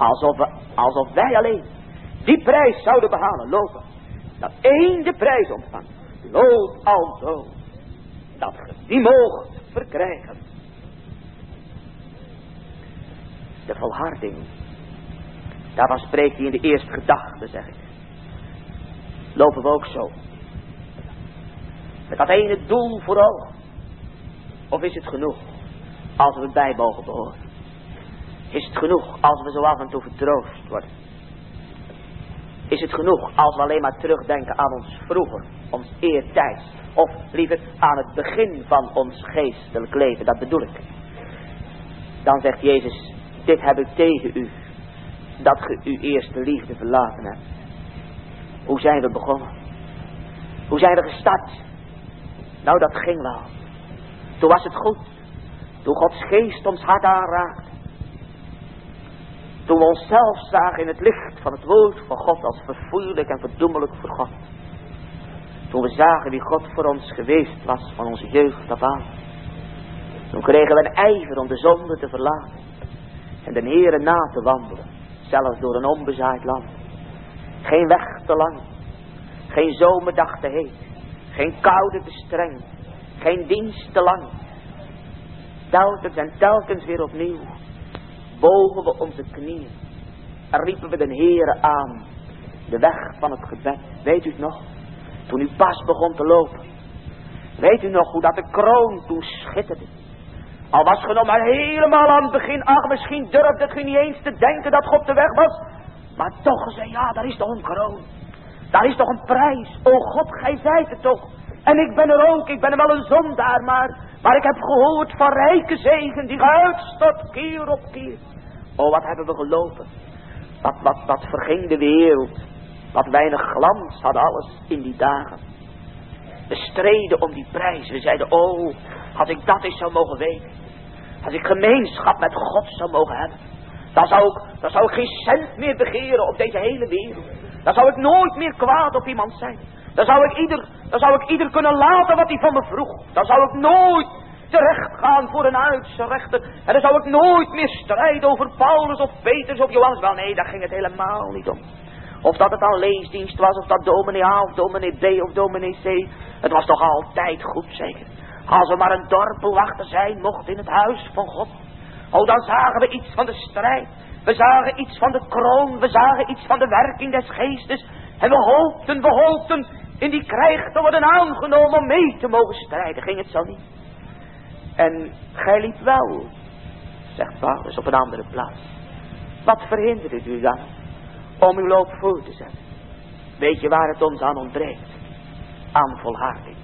Speaker 1: alsof wij alleen die prijs zouden behalen, lopen. Dat één de prijs ontvangt. Loop alzo, dat ge die moogt verkrijgen. De volharding Daarvan spreekt hij in de eerste gedachte, zeg ik. Lopen we ook zo? Met dat ene doel voor ogen? Of is het genoeg als we bij mogen behoren? Is het genoeg als we zo af en toe vertroost worden? Is het genoeg als we alleen maar terugdenken aan ons vroeger, ons eertijds, of liever aan het begin van ons geestelijk leven, dat bedoel ik. Dan zegt Jezus, dit heb ik tegen u, dat ge uw eerste liefde verlaten hebt. Hoe zijn we begonnen? Hoe zijn we gestart? Nou, dat ging wel. Toen was het goed. Toen Gods geest ons hart aanraakte. Toen we onszelf zagen in het licht van het woord van God als verfoeilijk en verdoemelijk voor God. Toen we zagen wie God voor ons geweest was van onze jeugd af aan. Toen kregen we een ijver om de zonde te verlaten. En de Heere na te wandelen. Zelfs door een onbezaaid land. Geen weg te lang. Geen zomerdag te heet. Geen koude te streng. Geen dienst te lang. Telkens en telkens weer opnieuw. Bogen we onze knieën. En riepen we de Heere aan. De weg van het gebed. Weet u het nog? Toen u pas begon te lopen. Weet u nog hoe dat de kroon toen schitterde? Al was ge nog maar helemaal aan het begin. Ach, misschien durfde u niet eens te denken dat God de weg was. Maar toch zei, ja, daar is toch een kroon. Daar is toch een prijs. O God, gij zijt het toch. En ik ben er ook. Ik ben er wel een zondaar. Maar ik heb gehoord van rijke zegen die uitstort keer op keer. O, wat hebben we gelopen. Wat verging de wereld. Wat weinig glans had alles in die dagen. We streden om die prijs. We zeiden, oh, als ik dat eens zou mogen weten. Als ik gemeenschap met God zou mogen hebben. Dan zou ik geen cent meer begeren op deze hele wereld. Dan zou ik nooit meer kwaad op iemand zijn. Dan zou ik ieder kunnen laten wat hij van me vroeg. Dan zou ik nooit terecht gaan voor een aardse rechter. En dan zou ik nooit meer strijden over Paulus of Petrus of Johannes. Wel nee, daar ging het helemaal niet om. Of dat het aan leesdienst was, of dat dominee A of dominee B of dominee C. Het was toch altijd goed zeker. Als we maar een dorpelwachter zijn mocht in het huis van God. Oh, dan zagen we iets van de strijd. We zagen iets van de kroon. We zagen iets van de werking des geestes. En we hoopten in die krijg te worden aangenomen om mee te mogen strijden. Ging het zo niet? En gij liep wel, zegt Paulus op een andere plaats. Wat verhinderde u dan om uw loop voor te zetten? Weet je waar het ons aan ontbreekt? Aan volharding.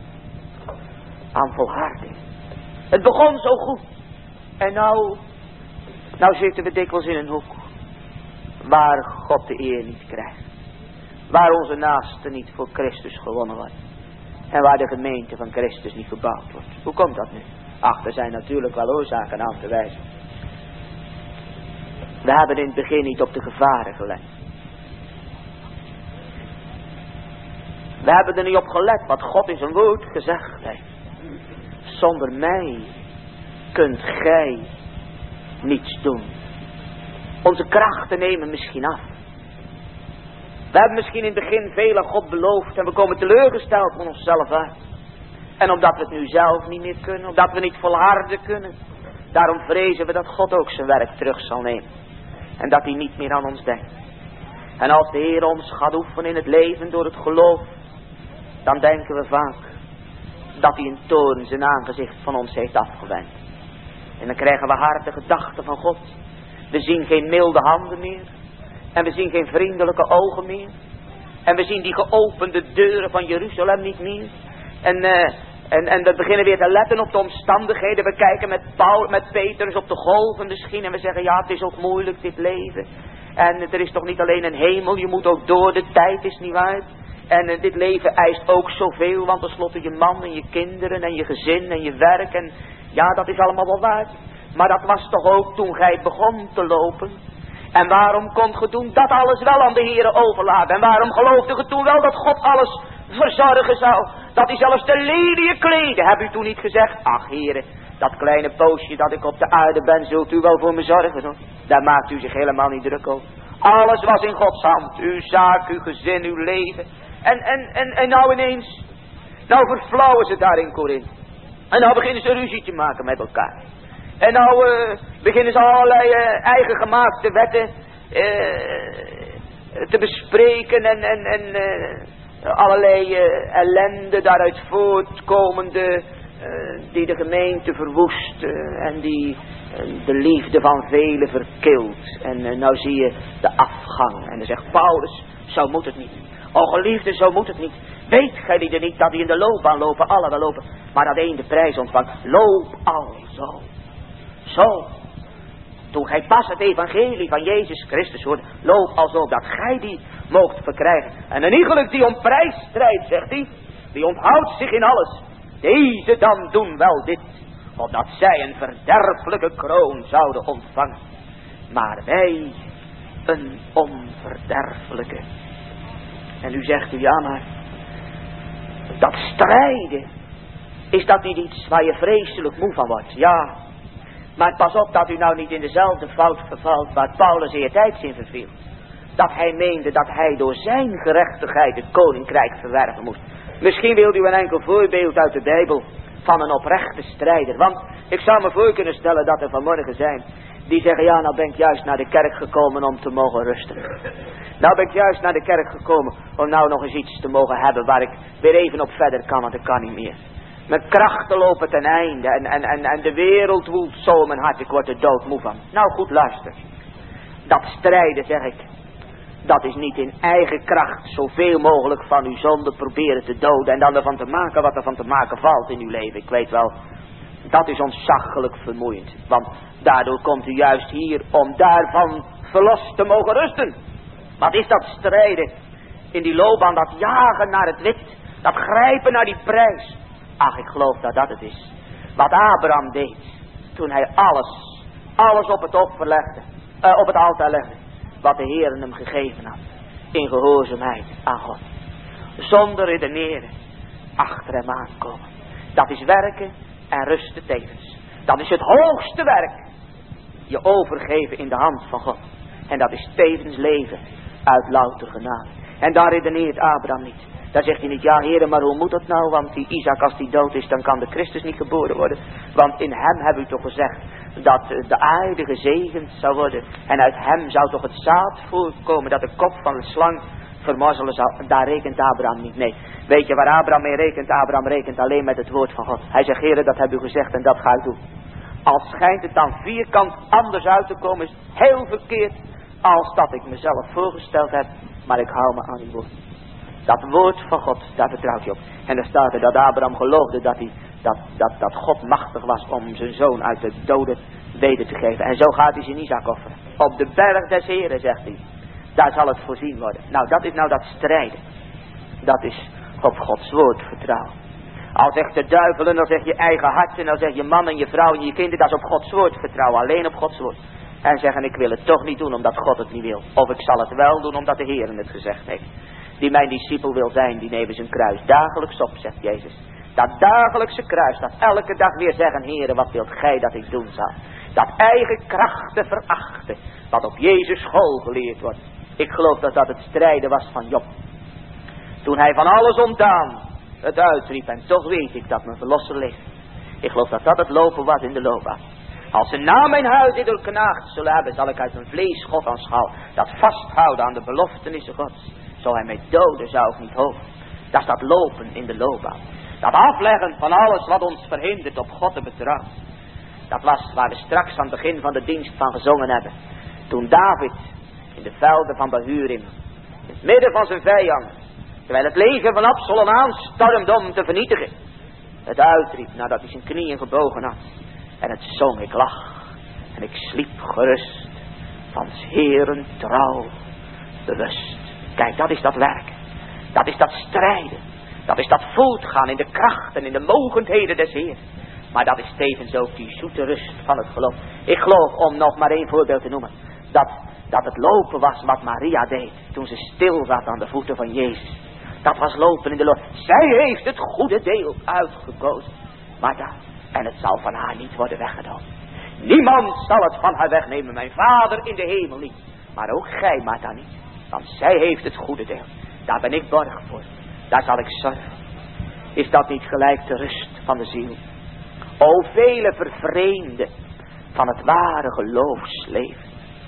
Speaker 1: Aan volharding. Het begon zo goed. En nou zitten we dikwijls in een hoek. Waar God de eer niet krijgt. Waar onze naaste niet voor Christus gewonnen wordt. En waar de gemeente van Christus niet gebouwd wordt. Hoe komt dat nu? Ach, er zijn natuurlijk wel oorzaken aan te wijzen. We hebben in het begin niet op de gevaren gelet. We hebben er niet op gelet wat God in zijn woord gezegd heeft. Zonder mij kunt gij niets doen. Onze krachten nemen misschien af. We hebben misschien in het begin veel aan God beloofd en we komen teleurgesteld van onszelf uit. En omdat we het nu zelf niet meer kunnen, omdat we niet volharden kunnen, daarom vrezen we dat God ook zijn werk terug zal nemen. En dat hij niet meer aan ons denkt. En als de Heer ons gaat oefenen in het leven door het geloof, dan denken we vaak dat hij in toorn zijn aangezicht van ons heeft afgewend. En dan krijgen we harde gedachten van God. We zien geen milde handen meer. En we zien geen vriendelijke ogen meer. En we zien die geopende deuren van Jeruzalem niet meer. En we beginnen weer te letten op de omstandigheden. We kijken met Petrus op de golven misschien. En we zeggen, ja, het is ook moeilijk dit leven. En er is toch niet alleen een hemel. Je moet ook door, de tijd is niet waar. En dit leven eist ook zoveel. Want tenslotte je man en je kinderen en je gezin en je werk. En ja, dat is allemaal wel waar. Maar dat was toch ook toen gij begon te lopen. En waarom kon ge doen dat alles wel aan de Heere overlaten? En waarom geloofde ge toen wel dat God alles verzorgen zou? Dat hij zelfs de leliën kleden. Heb u toen niet gezegd, ach Heere, dat kleine poosje dat ik op de aarde ben, zult u wel voor me zorgen, hoor. Daar maakt u zich helemaal niet druk over. Alles was in Gods hand. Uw zaak, uw gezin, uw leven. En nou ineens, nou verflauwen ze daar in Korinthe. En nou beginnen ze ruzie te maken met elkaar. En nou beginnen ze allerlei eigen gemaakte wetten te bespreken en allerlei ellende daaruit voortkomende die de gemeente verwoest en die de liefde van velen verkilt. En nou zie je de afgang. En dan zegt Paulus, zo moet het niet. O geliefde, zo moet het niet. Weet gij die er niet dat die in de loopbaan lopen, alle wel lopen, maar dat één de prijs ontvangt. Loop al zo. Zo. Toen gij pas het evangelie van Jezus Christus hoort, loop al zo dat gij die moogt verkrijgen. En een iegelijk die om prijs strijdt, zegt hij, die onthoudt zich in alles. Deze dan doen wel dit, opdat zij een verderfelijke kroon zouden ontvangen. Maar wij een onverderfelijke. En u zegt u, ja maar, dat strijden, is dat niet iets waar je vreselijk moe van wordt? Ja, maar pas op dat u nou niet in dezelfde fout vervalt waar Paulus eertijds in verviel. Dat hij meende dat hij door zijn gerechtigheid het koninkrijk verwerven moest. Misschien wilt u een enkel voorbeeld uit de Bijbel van een oprechte strijder. Want ik zou me voor kunnen stellen dat er vanmorgen zijn die zeggen, ja, nou ben ik juist naar de kerk gekomen om te mogen rusten. Nou ben ik juist naar de kerk gekomen om nou nog eens iets te mogen hebben waar ik weer even op verder kan, want ik kan niet meer. Mijn krachten lopen ten einde en de wereld woelt zo in mijn hart, ik word er doodmoe van. Nou goed, luister. Dat strijden, zeg ik, dat is niet in eigen kracht zoveel mogelijk van uw zonde proberen te doden en dan ervan te maken wat er van te maken valt in uw leven. Ik weet wel, dat is ontzaglijk vermoeiend. Want daardoor komt u juist hier om daarvan verlost te mogen rusten. Wat is dat strijden in die loopbaan, dat jagen naar het wit, dat grijpen naar die prijs. Ach, ik geloof dat dat het is. Wat Abraham deed toen hij alles op het offer legde, op het altaar legde. Wat de Heer hem gegeven had. In gehoorzaamheid aan God. Zonder redeneren. Achter hem aankomen. Dat is werken en rusten tevens. Dat is het hoogste werk. Je overgeven in de hand van God. En dat is tevens leven uit louter genade. En daar redeneert Abraham niet. Daar zegt hij niet, ja Heer, maar hoe moet dat nou? Want die Isaac, als die dood is, dan kan de Christus niet geboren worden. Want in hem heb u toch gezegd dat de aarde gezegend zou worden. En uit hem zou toch het zaad voortkomen dat de kop van de slang vermorzelen zou. Daar rekent Abraham niet mee. Weet je waar Abraham mee rekent? Abraham rekent alleen met het woord van God. Hij zegt, Heer, dat heb u gezegd en dat ga ik doen. Al schijnt het dan vierkant anders uit te komen, is heel verkeerd als dat ik mezelf voorgesteld heb. Maar ik hou me aan uw woord. Dat woord van God, daar vertrouwt je op. En er staat er dat Abraham geloofde dat God machtig was om zijn zoon uit de doden weder te geven. En zo gaat hij zijn Isaac offeren. Op de berg des Heren, zegt hij. Daar zal het voorzien worden. Nou, dat is nou dat strijden. Dat is op Gods woord vertrouwen. Al zegt de duivel en dan zeg je eigen hart en dan zeg je man en je vrouw en je kinderen. Dat is op Gods woord vertrouwen. Alleen op Gods woord. En zeggen ik wil het toch niet doen omdat God het niet wil. Of ik zal het wel doen omdat de Heer het gezegd heeft. Die mijn discipel wil zijn, die nemen zijn kruis dagelijks op, zegt Jezus. Dat dagelijkse kruis, dat elke dag weer zeggen, Heere, wat wilt gij dat ik doen zal? Dat eigen krachten verachten, wat op Jezus school geleerd wordt. Ik geloof dat dat het strijden was van Job. Toen hij van alles ontdaan het uitriep, en toch weet ik dat mijn verlosser leeft. Ik geloof dat dat het lopen was in de loopbaan. Als ze na mijn huid dit knaagd zullen hebben, zal ik uit mijn vlees God aanschouwen. Dat vasthouden aan de beloftenissen Gods. Zo hij mij doden zou ik niet hopen. Dat is dat lopen in de loopbaan. Dat afleggen van alles wat ons verhindert op God te betrouwen. Dat was waar we straks aan het begin van de dienst van gezongen hebben. Toen David in de velden van Bahurim, in het midden van zijn vijanden, terwijl het leger van Absalom aanstormde om te vernietigen, het uitriep nadat hij zijn knieën gebogen had. En het zong, ik lag en ik sliep gerust, van 's Heeren trouw bewust. Kijk, dat is dat werk. Dat is dat strijden. Dat is dat voortgaan in de krachten, in de mogendheden des Heer. Maar dat is tevens ook die zoete rust van het geloof. Ik geloof, om nog maar één voorbeeld te noemen, dat het lopen was wat Maria deed toen ze stil zat aan de voeten van Jezus. Dat was lopen in de loop. Zij heeft het goede deel uitgekozen. Maar dat, en het zal van haar niet worden weggenomen. Niemand zal het van haar wegnemen, mijn Vader in de hemel niet. Maar ook gij, Martha, niet. Want zij heeft het goede deel. Daar ben ik borg voor. Daar zal ik zorgen. Is dat niet gelijk de rust van de ziel? O vele vervreemden van het ware geloofsleven.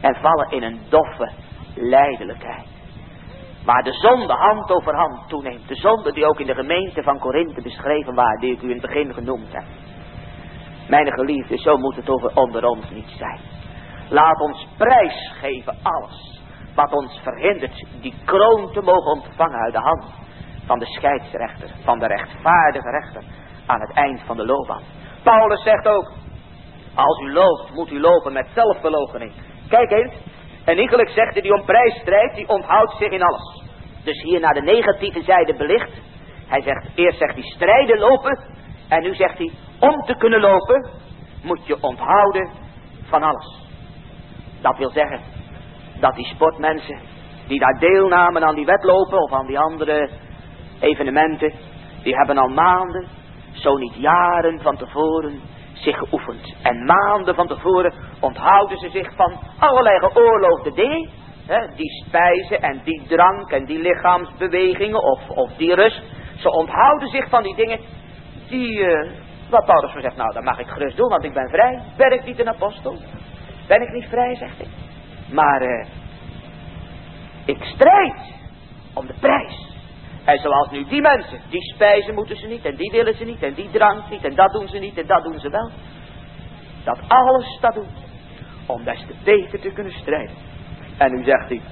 Speaker 1: en vallen in een doffe lijdelijkheid. Waar de zonde hand over hand toeneemt. De zonde die ook in de gemeente van Korinthe beschreven waren, die ik u in het begin genoemd heb. Mijn geliefde, zo moet het onder ons niet zijn. Laat ons prijsgeven alles wat ons verhindert die kroon te mogen ontvangen uit de hand van de scheidsrechter, van de rechtvaardige rechter aan het eind van de loopbaan. Paulus zegt ook, als u loopt, moet u lopen met zelfverloochening. Kijk eens, en iegelijk zegt hij die om prijs strijdt, die onthoudt zich in alles. Dus hier naar de negatieve zijde belicht. Hij zegt, eerst zegt hij strijden lopen, en nu zegt hij, om te kunnen lopen, moet je onthouden van alles. Dat wil zeggen, dat die sportmensen, die daar deelnamen aan die wedlopen, of aan die andere evenementen, die hebben al maanden, zo niet jaren van tevoren, zich geoefend. En maanden van tevoren onthouden ze zich van allerlei geoorloofde dingen. Die spijzen en die drank en die lichaamsbewegingen of die rust. Ze onthouden zich van die dingen die, wat Paulus zegt, nou dat mag ik gerust doen, want ik ben vrij. Ben ik niet een apostel? Ben ik niet vrij, zegt hij. Maar ik strijd om de prijs. En zoals nu die mensen, die spijzen moeten ze niet en die willen ze niet en die drank niet en dat doen ze niet en dat doen ze wel. Dat alles dat doet om des te beter te kunnen strijden. En nu zegt hij,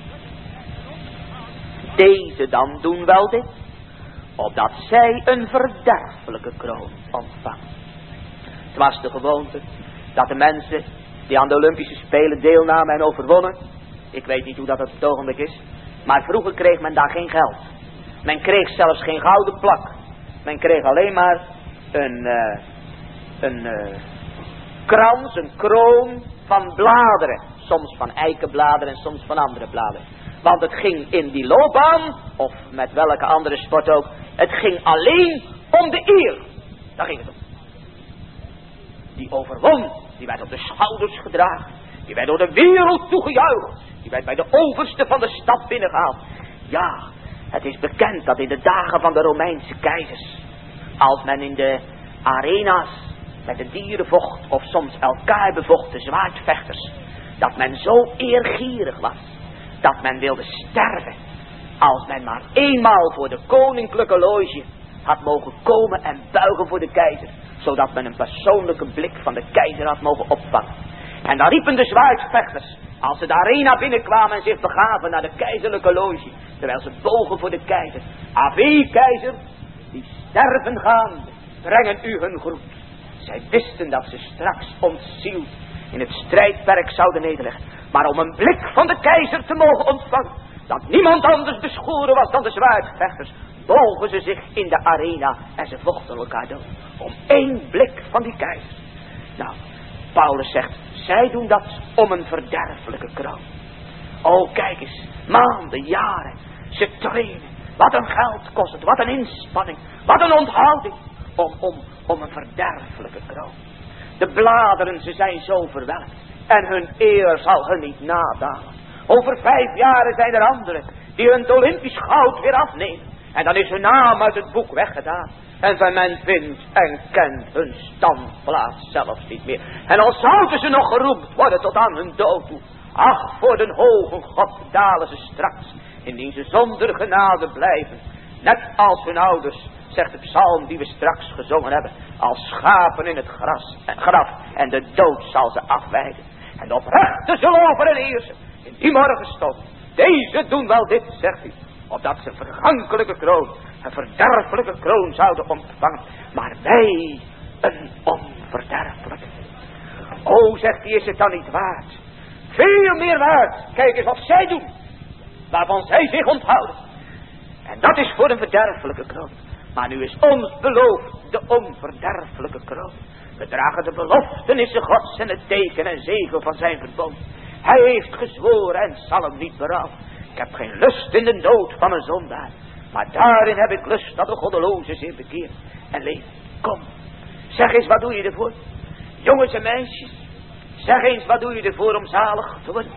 Speaker 1: deze dan doen wel dit, opdat zij een verderfelijke kroon ontvangen. Het was de gewoonte dat de mensen die aan de Olympische Spelen deelnamen en overwonnen, ik weet niet hoe dat op het ogenblik is, maar vroeger kreeg men daar geen geld. Men kreeg zelfs geen gouden plak. Men kreeg alleen maar een krans, een kroon van bladeren. Soms van eikenbladeren en soms van andere bladeren. Want het ging in die loopbaan, of met welke andere sport ook, het ging alleen om de eer. Daar ging het om. Die overwon, die werd op de schouders gedragen. Die werd door de wereld toegejuicht. Die werd bij de overste van de stad binnengehaald. Ja, het is bekend dat in de dagen van de Romeinse keizers, als men in de arena's met de dieren vocht, of soms elkaar bevocht, de zwaardvechters, dat men zo eergierig was, dat men wilde sterven, als men maar eenmaal voor de koninklijke loge had mogen komen en buigen voor de keizer, zodat men een persoonlijke blik van de keizer had mogen opvangen. En dan riepen de zwaardvechters, als ze de arena binnenkwamen en zich begaven naar de keizerlijke loge, terwijl ze bogen voor de keizer: Ave keizer, die sterven gaan, brengen u hun groet. Zij wisten dat ze straks ontzield in het strijdperk zouden nederleggen, maar om een blik van de keizer te mogen ontvangen, dat niemand anders beschoren was dan de zwaardvechters, bogen ze zich in de arena en ze vochten elkaar dood. Om één blik van die keizer. Nou, Paulus zegt, zij doen dat om een verderfelijke kroon. Oh, kijk eens, maanden, jaren, ze trainen. Wat een geld kost het, wat een inspanning, wat een onthouding om een verderfelijke kroon. De bladeren, ze zijn zo verwelkt en hun eer zal hun niet nadalen. Over 5 jaar zijn er anderen die hun Olympisch goud weer afnemen. En dan is hun naam uit het boek weggedaan. En van men vindt en kent hun standplaats zelfs niet meer. En al zouden ze nog geroemd worden tot aan hun dood toe. Ach, voor den hoge God dalen ze straks, indien ze zonder genade blijven. Net als hun ouders, zegt de psalm die we straks gezongen hebben, als schapen in het graf en de dood zal ze afwijden. En de oprechten zullen over en heersen in die morgenstond. Deze doen wel dit, zegt hij, opdat ze een vergankelijke kroon, een verderfelijke kroon zouden ontvangen, maar wij een onverderfelijke. O, zegt hij, is het dan niet waard? Veel meer waard. Kijk eens wat zij doen, waarvan zij zich onthouden. En dat is voor een verderfelijke kroon. Maar nu is ons beloofd de onverderfelijke kroon. We dragen de beloftenissen Gods en het teken en zegel van zijn verbond. Hij heeft gezworen en zal hem niet berouwen. Ik heb geen lust in de nood van een zondaar, maar daarin heb ik lust dat de goddeloze zich bekeert en leeft. Kom, zeg eens, wat doe je ervoor? Jongens en meisjes, zeg eens, wat doe je ervoor om zalig te worden?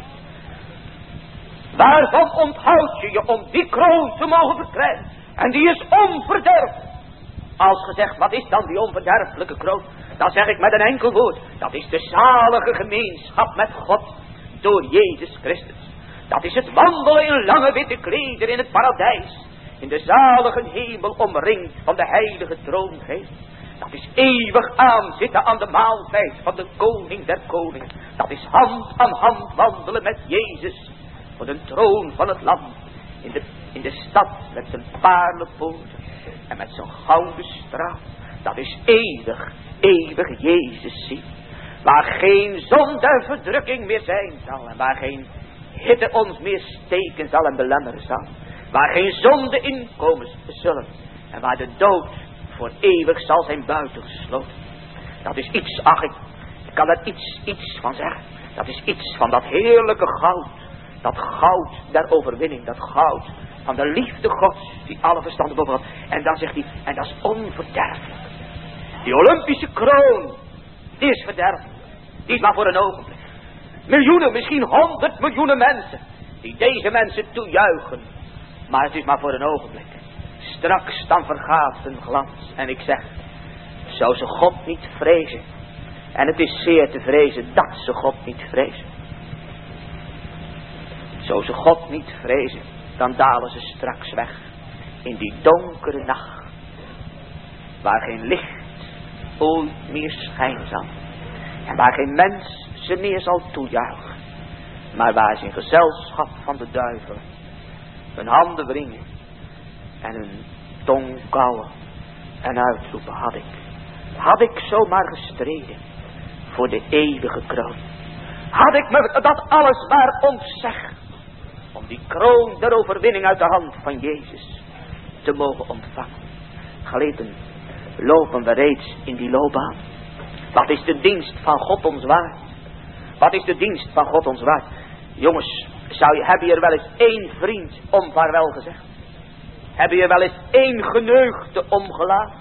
Speaker 1: Waarvan onthoud je je om die kroon te mogen verkrijgen? En die is onverderfelijk. Als gezegd, wat is dan die onverderfelijke kroon? Dan zeg ik met een enkel woord, dat is de zalige gemeenschap met God.
Speaker 3: door Jezus Christus. Dat is het wandelen in lange witte klederen in het paradijs. In de zalige hemel omringd van de heilige troongeest. Dat is eeuwig aanzitten aan de maaltijd van de koning der koningen. Dat is hand aan hand wandelen met Jezus. Voor de troon van het land. In de stad met zijn paarlenpoorten. En met zijn gouden straat. Dat is eeuwig Jezus zien. Waar geen zonde en verdrukking meer zijn zal. En waar geen hitte ons meer steken zal en belemmeren zal. Waar geen zonde inkomen zullen. En waar de dood voor eeuwig zal zijn buitengesloten. Dat is iets, ik kan er iets van zeggen. Dat is iets van dat heerlijke goud. Dat goud der overwinning. Dat goud van de liefde Gods. Die alle verstand boven had. En dan zegt hij, en dat is onverderfelijk. Die Olympische kroon. Die is verderfelijk. Die is maar voor een ogenblik. Miljoenen, misschien 100 miljoenen mensen. Die deze mensen toejuichen. Maar het is maar voor een ogenblik. Straks dan vergaat zijn glans. En ik zeg, zou ze God niet vrezen. En het is zeer te vrezen dat ze God niet vrezen. Zou ze God niet vrezen, dan dalen ze straks weg. In die donkere nacht. Waar geen licht ooit meer schijnen zal. En waar geen mens ze meer zal toejuichen. Maar waar ze in gezelschap van de duivel hun handen wringen. En hun tong kauwen. En uitroepen, had ik zomaar gestreden voor de eeuwige kroon. Had ik me dat alles maar ontzegd. Om die kroon der overwinning uit de hand van Jezus te mogen ontvangen. Geliefden, lopen we reeds in die loopbaan. Wat is de dienst van God ons waard? Wat is de dienst van God ons waard? Jongens, heb je er wel eens één vriend om vaarwel gezegd? Heb je wel eens één geneugde omgelaten?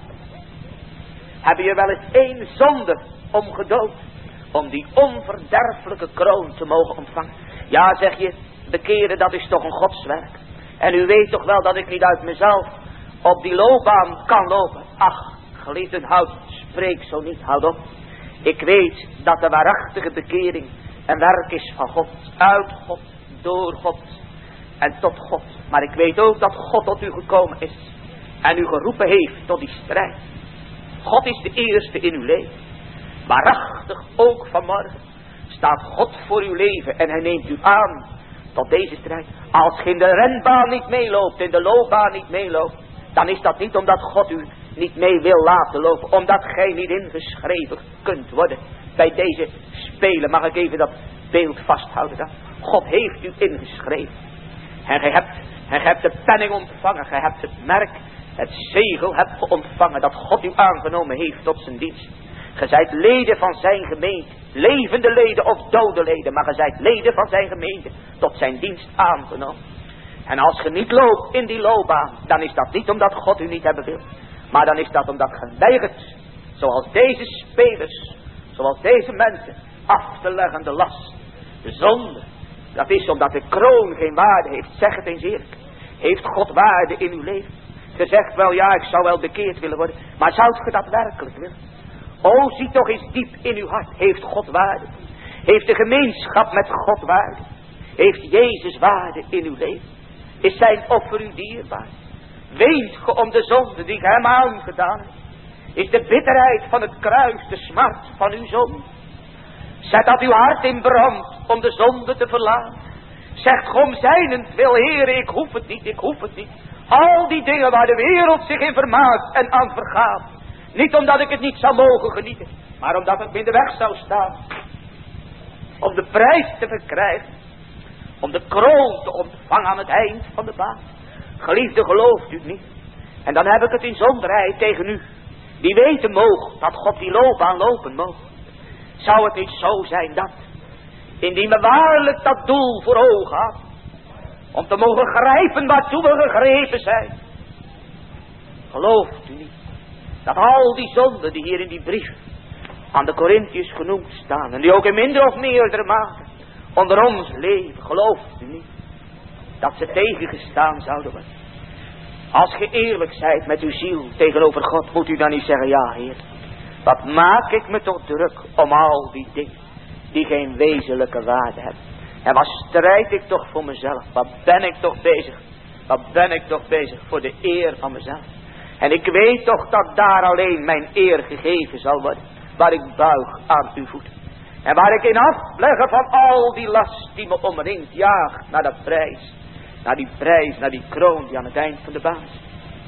Speaker 3: Heb je wel eens één zonde omgedood? Om die onverderfelijke kroon te mogen ontvangen. Ja, zeg je, bekeren, dat is toch een godswerk. En u weet toch wel dat ik niet uit mezelf op die loopbaan kan lopen. Ach, geliefden, spreek zo niet, houd op. Ik weet dat de waarachtige bekering een werk is van God. Uit God, door God en tot God. Maar ik weet ook dat God tot u gekomen is. En u geroepen heeft tot die strijd. God is de eerste in uw leven. Waarachtig ook vanmorgen staat God voor uw leven. En hij neemt u aan tot deze strijd. Als je in de renbaan niet meeloopt, in de loopbaan niet meeloopt. Dan is dat niet omdat God u niet mee wil laten lopen. Omdat gij niet ingeschreven kunt worden. Bij deze spelen mag ik even dat beeld vasthouden. Dat God heeft u ingeschreven. En gij hebt de penning ontvangen. Gij hebt het merk, het zegel hebt ontvangen. Dat God u aangenomen heeft tot zijn dienst. Gij zijt leden van zijn gemeente. Levende leden of dode leden. Maar gij zijt leden van zijn gemeente. Tot zijn dienst aangenomen. En als je niet loopt in die loopbaan. Dan is dat niet omdat God u niet hebben wil. Maar dan is dat omdat je weigert. Zoals deze spelers. Zoals deze mensen. Af te leggen de last. De zonde. Dat is omdat de kroon geen waarde heeft. Zeg het eens eerlijk. Heeft God waarde in uw leven? Je zegt wel, ja, ik zou wel bekeerd willen worden. Maar zou je dat werkelijk willen? O, zie toch eens diep in uw hart. Heeft God waarde? Heeft de gemeenschap met God waarde? Heeft Jezus waarde in uw leven? Is zijn offer u dierbaar? Weent ge om de zonde die ge hem aangedaan hebt? Is de bitterheid van het kruis de smart van uw zonde? Zet dat uw hart in brand om de zonde te verlaten. Zegt ge om zijnentwil, Heere, ik hoef het niet, ik hoef het niet. Al die dingen waar de wereld zich in vermaakt en aan vergaat. Niet omdat ik het niet zou mogen genieten, maar omdat het me in de weg zou staan. Om de prijs te verkrijgen. Om de kroon te ontvangen aan het eind van de baan. Geliefde, gelooft u niet. En dan heb ik het in zonderheid tegen u. Die weten mogen dat God die loopbaan lopen mogen. Zou het niet zo zijn dat, indien we waarlijk dat doel voor ogen hadden, om te mogen grijpen waartoe we gegrepen zijn. Gelooft u niet dat al die zonden die hier in die brief aan de Corinthiërs genoemd staan, en die ook in minder of meerdere mate onder ons leven, gelooft u niet dat ze tegengestaan zouden worden? Als ge eerlijk zijt met uw ziel tegenover God, moet u dan niet zeggen, ja Heer, wat maak ik me toch druk om al die dingen die geen wezenlijke waarde hebben. En wat strijd ik toch voor mezelf. Wat ben ik toch bezig. Wat ben ik toch bezig voor de eer van mezelf. En ik weet toch dat daar alleen mijn eer gegeven zal worden. Waar ik buig aan uw voeten. En waar ik in afleggen van al die last die me omringt jaagt naar dat prijs. Naar die prijs, naar die kroon die aan het eind van de baan is.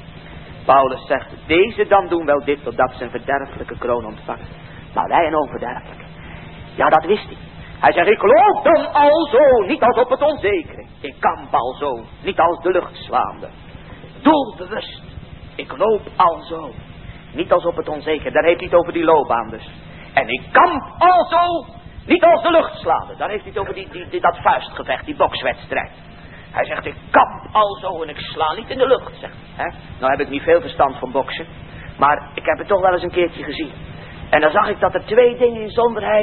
Speaker 3: Paulus zegt, deze dan doen wel dit totdat ze een verderfelijke kroon ontvangen. Maar wij een onverderfelijke. Ja, dat wist hij. Hij zegt, ik loop dan alzo, niet als op het onzekere. Ik kamp alzo, niet als de lucht slaande. Doelbewust, ik loop alzo, niet als op het onzekere. Daar heeft hij het over die loopbaan dus. En ik kamp alzo, niet als de lucht slaande. Daar heeft hij het over dat vuistgevecht, die bokswedstrijd. Hij zegt, ik kamp alzo en ik sla niet in de lucht, zegt hij. Nou heb ik niet veel verstand van boksen, maar ik heb het toch wel eens een keertje gezien. En dan zag ik dat er twee dingen in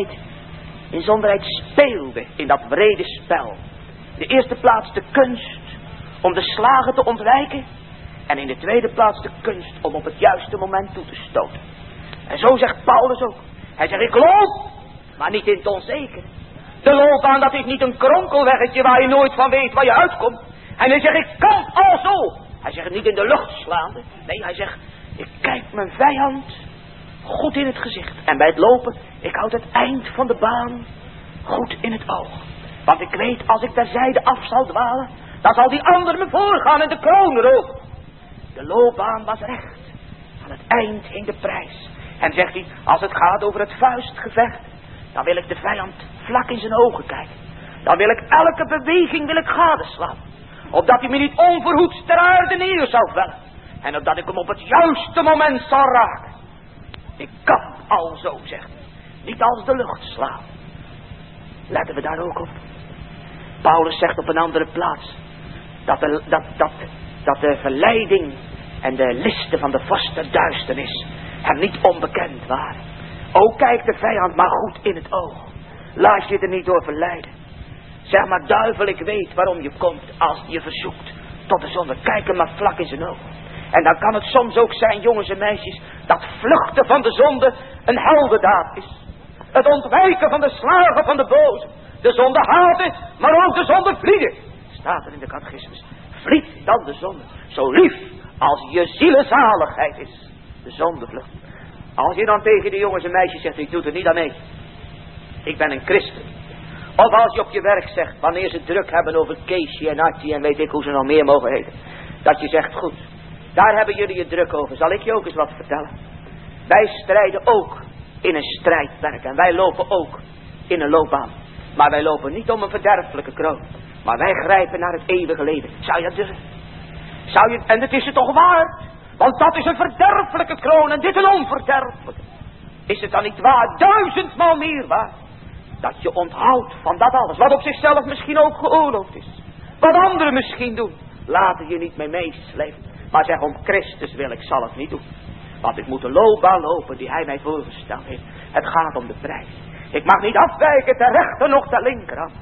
Speaker 3: zonderheid speelden in dat brede spel. In de eerste plaats de kunst om de slagen te ontwijken. En in de tweede plaats de kunst om op het juiste moment toe te stoten. En zo zegt Paulus ook. Hij zegt, ik loop, maar niet in het onzekere. De loopbaan, dat is niet een kronkelweggetje waar je nooit van weet waar je uitkomt. En hij zegt, ik kan alzo. Hij zegt niet in de lucht slaande. Nee, hij zegt, ik kijk mijn vijand goed in het gezicht. En bij het lopen, ik houd het eind van de baan goed in het oog. Want ik weet, als ik terzijde af zal dwalen, dan zal die ander me voorgaan en de kroon roken. De loopbaan was recht. Aan het eind hing de prijs. En zegt hij, als het gaat over het vuistgevecht, dan wil ik de vijand vlak in zijn ogen kijken. Dan wil ik elke beweging gadeslaan. Opdat hij me niet onverhoeds ter aarde neer zal vellen. En opdat ik hem op het juiste moment zal raken. Ik kan alzo, zegt hij. Niet als de lucht slaan. Letten we daar ook op. Paulus zegt op een andere plaats. Dat de verleiding en de listen van de vaste duisternis hem niet onbekend waren. O, kijk de vijand maar goed in het oog. Laat je er niet door verleiden. Zeg maar, duivel, ik weet waarom je komt als hij je verzoekt tot de zonde. Kijk hem maar vlak in zijn ogen. En dan kan het soms ook zijn, jongens en meisjes, dat vluchten van de zonde een heldendaad is. Het ontwijken van de slagen van de boze. De zonde haten, maar ook de zonde vlieden. Staat er in de catechismus. Vliet dan de zonde. Zo lief als je zielenzaligheid is. De zonde vlucht. Als je dan tegen de jongens en meisjes zegt, ik doe er niet aan mee. Ik ben een christen. Of als je op je werk zegt, wanneer ze druk hebben over Keesje en Artie en weet ik hoe ze nog meer mogen heten. Dat je zegt, goed, daar hebben jullie je druk over. Zal ik je ook eens wat vertellen? Wij strijden ook in een strijdperk. En wij lopen ook in een loopbaan. Maar wij lopen niet om een verderfelijke kroon. Maar wij grijpen naar het eeuwige leven. Zou je dat durven? En het is het toch waard? Want dat is een verderfelijke kroon en dit een onverderfelijke. Is het dan niet waar? 1000-maal meer waard. Dat je onthoudt van dat alles. Wat op zichzelf misschien ook geoorloofd is. Wat anderen misschien doen. Laten je niet mee meeslepen. Maar zeg, om Christus wil, ik zal het niet doen. Want ik moet de loopbaan lopen die hij mij voorgesteld heeft. Het gaat om de prijs. Ik mag niet afwijken ter rechter noch ter linkerhand.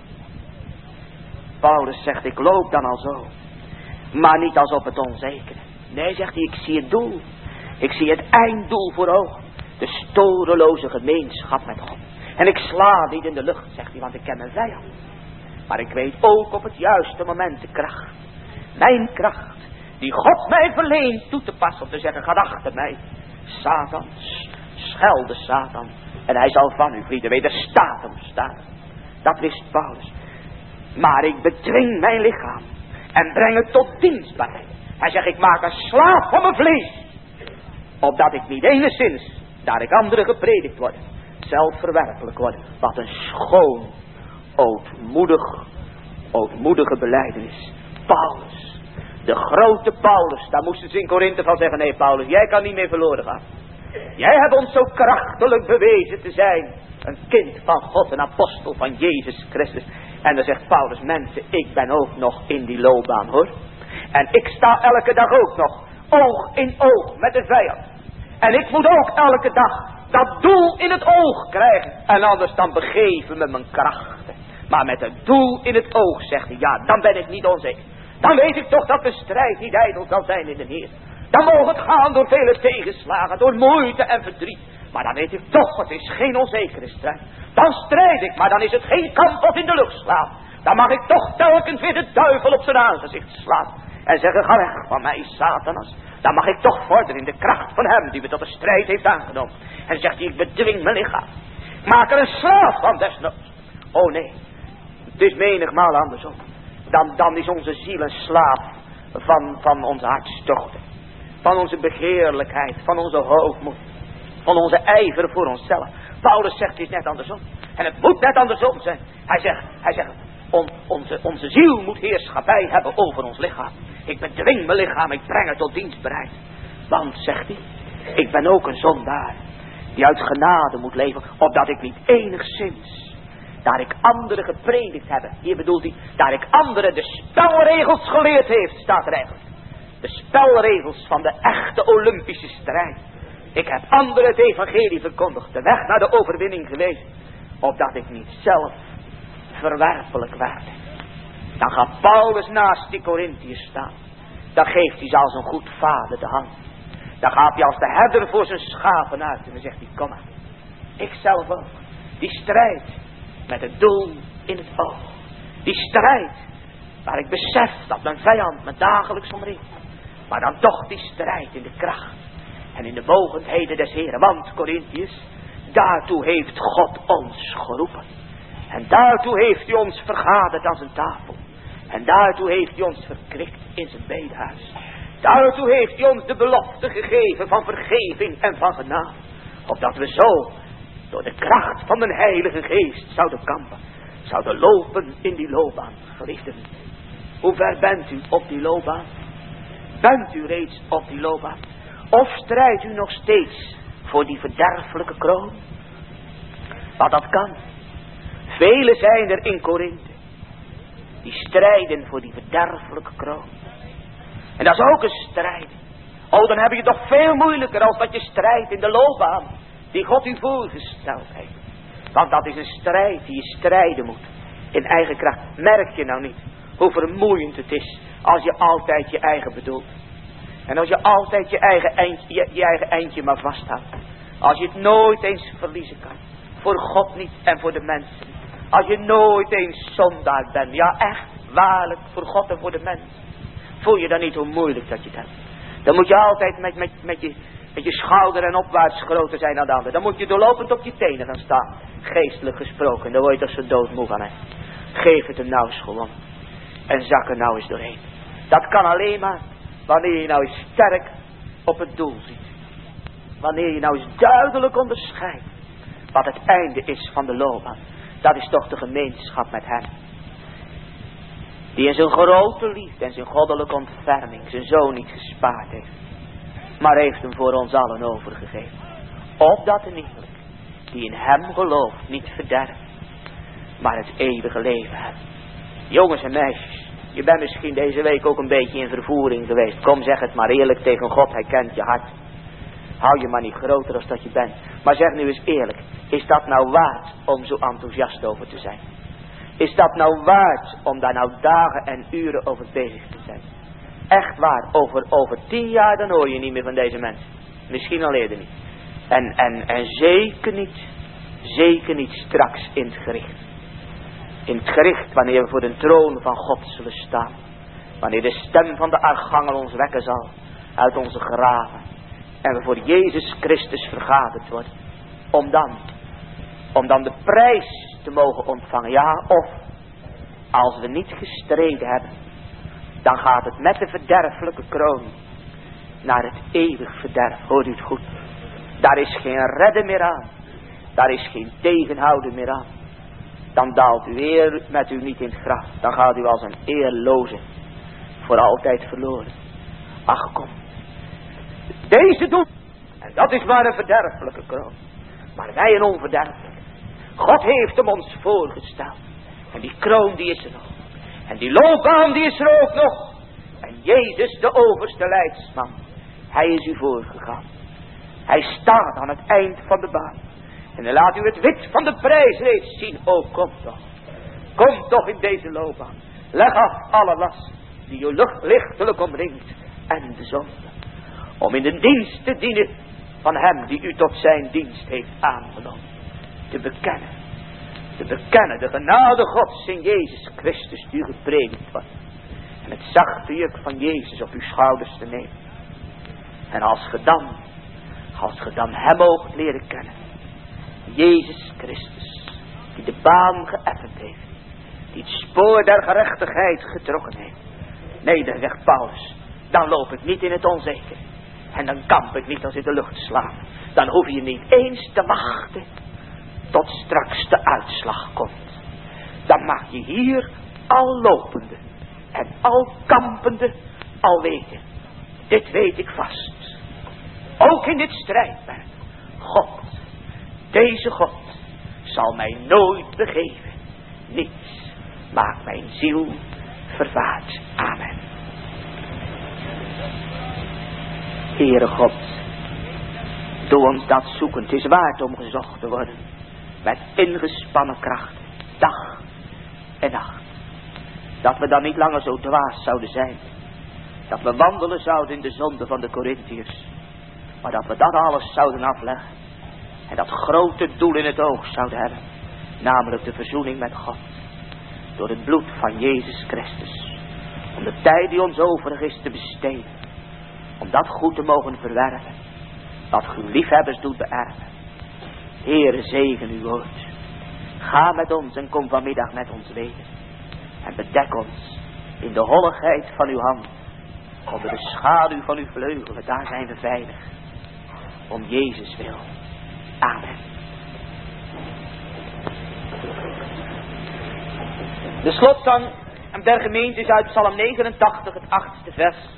Speaker 3: Paulus zegt, ik loop dan al zo. Maar niet als op het onzekere. Nee, zegt hij, ik zie het doel. Ik zie het einddoel voor ogen. De storeloze gemeenschap met God. En ik sla niet in de lucht, zegt hij, want ik ken mijn vijand. Maar ik weet ook op het juiste moment de kracht. Mijn kracht, die God mij verleent toe te passen. Om te zeggen, ga achter mij. Satan, schelde Satan. En hij zal van u vlieden. Wederstaat hem, staat hem. Dat wist Paulus. Maar ik bedwing mijn lichaam. En breng het tot dienstbaarheid. Hij zegt, ik maak een slaaf van mijn vlees. Opdat ik niet enigszins, daar ik anderen gepredikt word, zelfverwerpelijk word. Wat een schoon, ootmoedige belijdenis. Paulus, de grote Paulus, daar moesten ze in Korinthe van zeggen, nee Paulus, jij kan niet meer verloren gaan. Jij hebt ons zo krachtelijk bewezen te zijn. Een kind van God, een apostel van Jezus Christus. En dan zegt Paulus, mensen, ik ben ook nog in die loopbaan hoor. En ik sta elke dag ook nog oog in oog met de vijand. En ik moet ook elke dag dat doel in het oog krijgen. En anders dan begeven me mijn krachten. Maar met het doel in het oog, zegt hij, ja, dan ben ik niet onzeker. Dan weet ik toch dat de strijd niet ijdel zal zijn in de Heer. Dan mogen het gaan door vele tegenslagen, door moeite en verdriet. Maar dan weet ik toch, het is geen onzekere strijd. Dan strijd ik, maar dan is het geen kamp of in de lucht slaan. Dan mag ik toch telkens weer de duivel op zijn aangezicht slaan. En zeggen, ga weg van mij, Satanas. Dan mag ik toch vorderen in de kracht van hem die me tot de strijd heeft aangenomen. En zegt hij, ik bedwing mijn lichaam. Ik maak er een slaaf van desnoods. Oh nee, het is menigmaal andersom. Dan is onze ziel een slaaf van onze hartstochten. Van onze begeerlijkheid, van onze hoogmoed. Van onze ijver voor onszelf. Paulus zegt, het is net andersom. En het moet net andersom zijn. Hij zegt, onze ziel moet heerschappij hebben over ons lichaam. Ik bedwing mijn lichaam, ik breng het tot dienstbereid. Want, zegt hij, ik ben ook een zondaar die uit genade moet leven, opdat ik niet enigszins, daar ik anderen gepredikt heb, hier bedoelt hij, daar ik anderen de spelregels geleerd heeft, staat er eigenlijk. De spelregels van de echte Olympische strijd. Ik heb anderen het evangelie verkondigd, de weg naar de overwinning geweest, opdat ik niet zelf verwerpelijk werd. Dan gaat Paulus naast die Corinthiërs staan. Dan geeft hij ze als een goed vader de hand. Dan gaat hij als de herder voor zijn schapen uit. En dan zegt hij, kom maar. Ik zelf ook. Die strijd met het doel in het oog. Die strijd waar ik besef dat mijn vijand me dagelijks omringt. Maar dan toch die strijd in de kracht. En in de mogendheden des Heren. Want, Corinthiërs, daartoe heeft God ons geroepen. En daartoe heeft hij ons vergaderd aan zijn tafel. En daartoe heeft hij ons verkwikt in zijn bedehuis. Daartoe heeft hij ons de belofte gegeven van vergeving en van genade. Opdat we zo door de kracht van de Heilige Geest zouden kampen. Zouden lopen in die loopbaan. Geliefden, hoe ver bent u op die loopbaan? Bent u reeds op die loopbaan? Of strijdt u nog steeds voor die verderfelijke kroon? Want dat kan. Velen zijn er in Korinthe die strijden voor die verderfelijke kroon. En dat is ook een strijd. Oh, dan heb je het toch veel moeilijker als dat je strijdt in de loopbaan die God u voorgesteld heeft. Want dat is een strijd die je strijden moet in eigen kracht. Merk je nou niet hoe vermoeiend het is als je altijd je eigen bedoelt. En als je altijd je eigen eindje maar vasthoudt. Als je het nooit eens verliezen kan. Voor God niet en voor de mensen niet. Als je nooit eens zondaar bent. Ja echt, waarlijk, voor God en voor de mensen. Voel je dan niet hoe moeilijk dat je het hebt. Dan moet je altijd met je schouder en opwaarts groter zijn dan de ander. Dan moet je doorlopend op je tenen gaan staan. Geestelijk gesproken. Dan word je toch zo doodmoe van hem. Geef het hem nou eens gewoon. En zak er nou eens doorheen. Dat kan alleen maar wanneer je nou eens sterk op het doel ziet. Wanneer je nou eens duidelijk onderscheidt wat het einde is van de loopbaan. Dat is toch de gemeenschap met hem. Die in zijn grote liefde en zijn goddelijke ontferming zijn zoon niet gespaard heeft. Maar heeft hem voor ons allen overgegeven. Opdat de iegelijk die in hem gelooft niet verderft. Maar het eeuwige leven heeft. Jongens en meisjes. Je bent misschien deze week ook een beetje in vervoering geweest. Kom, zeg het maar eerlijk tegen God. Hij kent je hart. Hou je maar niet groter als dat je bent. Maar zeg nu eens eerlijk. Is dat nou waard om zo enthousiast over te zijn? Is dat nou waard om daar nou dagen en uren over bezig te zijn? Echt waar. Over 10 jaar dan hoor je niet meer van deze mensen. Misschien al eerder niet. En zeker niet straks in het gericht. In het gericht wanneer we voor de troon van God zullen staan. Wanneer de stem van de archangel ons wekken zal. Uit onze graven. En we voor Jezus Christus vergaderd worden. Om dan de prijs te mogen ontvangen. Ja, of als we niet gestreden hebben. Dan gaat het met de verderfelijke kroon. Naar het eeuwig verderf. Hoort u het goed. Daar is geen redden meer aan. Daar is geen tegenhouden meer aan. Dan daalt u weer met u niet in het graf. Dan gaat u als een eerloze voor altijd verloren. Ach kom. Deze doen. En dat is maar een verderfelijke kroon. Maar wij een onverderfelijke. God heeft hem ons voorgesteld. En die kroon die is er nog. En die loopbaan die is er ook nog. En Jezus de overste leidsman. Hij is u voorgegaan. Hij staat aan het eind van de baan. En dan laat u het wit van de prijs reeds zien. O, kom toch. Kom toch in deze loopbaan. Leg af alle last die u lichtelijk omringt. En de zonde. Om in de dienst te dienen van hem die u tot zijn dienst heeft aangenomen. Te bekennen te bekennen de genade Gods in Jezus Christus die u gepredikt wordt. En het zachte juk van Jezus op uw schouders te nemen. En als ge dan hem moogt leren kennen. Jezus Christus, die de baan geëffend heeft. Die het spoor der gerechtigheid getrokken heeft. Nee, dan zegt Paulus, dan loop ik niet in het onzeker. En dan kamp ik niet als in de lucht slaan. Dan hoef je niet eens te wachten tot straks de uitslag komt. Dan mag je hier al lopende en al kampende al weten. Dit weet ik vast. Ook in dit strijdperk. God, deze God, zal mij nooit begeven. Niets maakt mijn ziel vervaard. Amen. Heere God, doe ons dat zoeken. Het is waard om gezocht te worden. Met ingespannen kracht. Dag en nacht. Dat we dan niet langer zo dwaas zouden zijn. Dat we wandelen zouden in de zonde van de Corinthiërs. Maar dat we dat alles zouden afleggen. En dat grote doel in het oog zouden hebben. Namelijk de verzoening met God. Door het bloed van Jezus Christus. Om de tijd die ons overig is te besteden. Om dat goed te mogen verwerven. Wat uw liefhebbers doet beërven. Heere, zegen uw woord. Ga met ons en kom vanmiddag met ons weder. En bedek ons in de holligheid van uw hand. Onder de schaduw van uw vleugelen, daar zijn we veilig. Om Jezus wil. Amen. De slotzang der gemeente is uit Psalm 89, het 8e vers.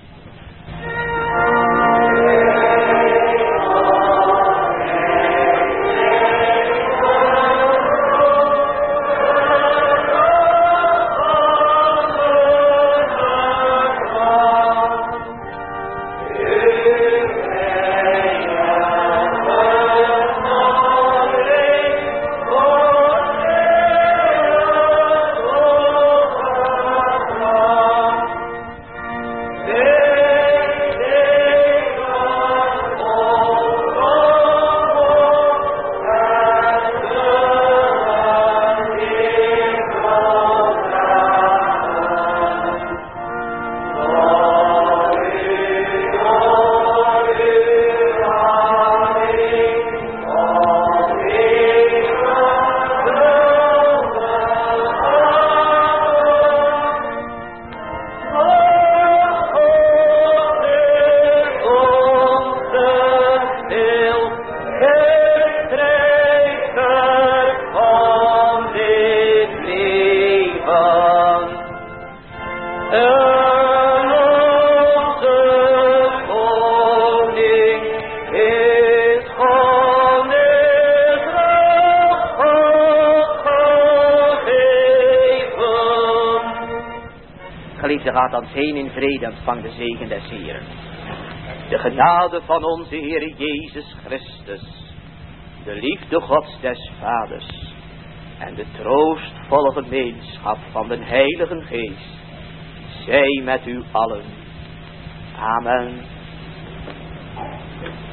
Speaker 3: Gaat ons heen in vrede, ontvang de zegen des Heeren. De genade van onze Heer Jezus Christus, de liefde Gods des Vaders en de troostvolle gemeenschap van de Heilige Geest, zij met u allen. Amen.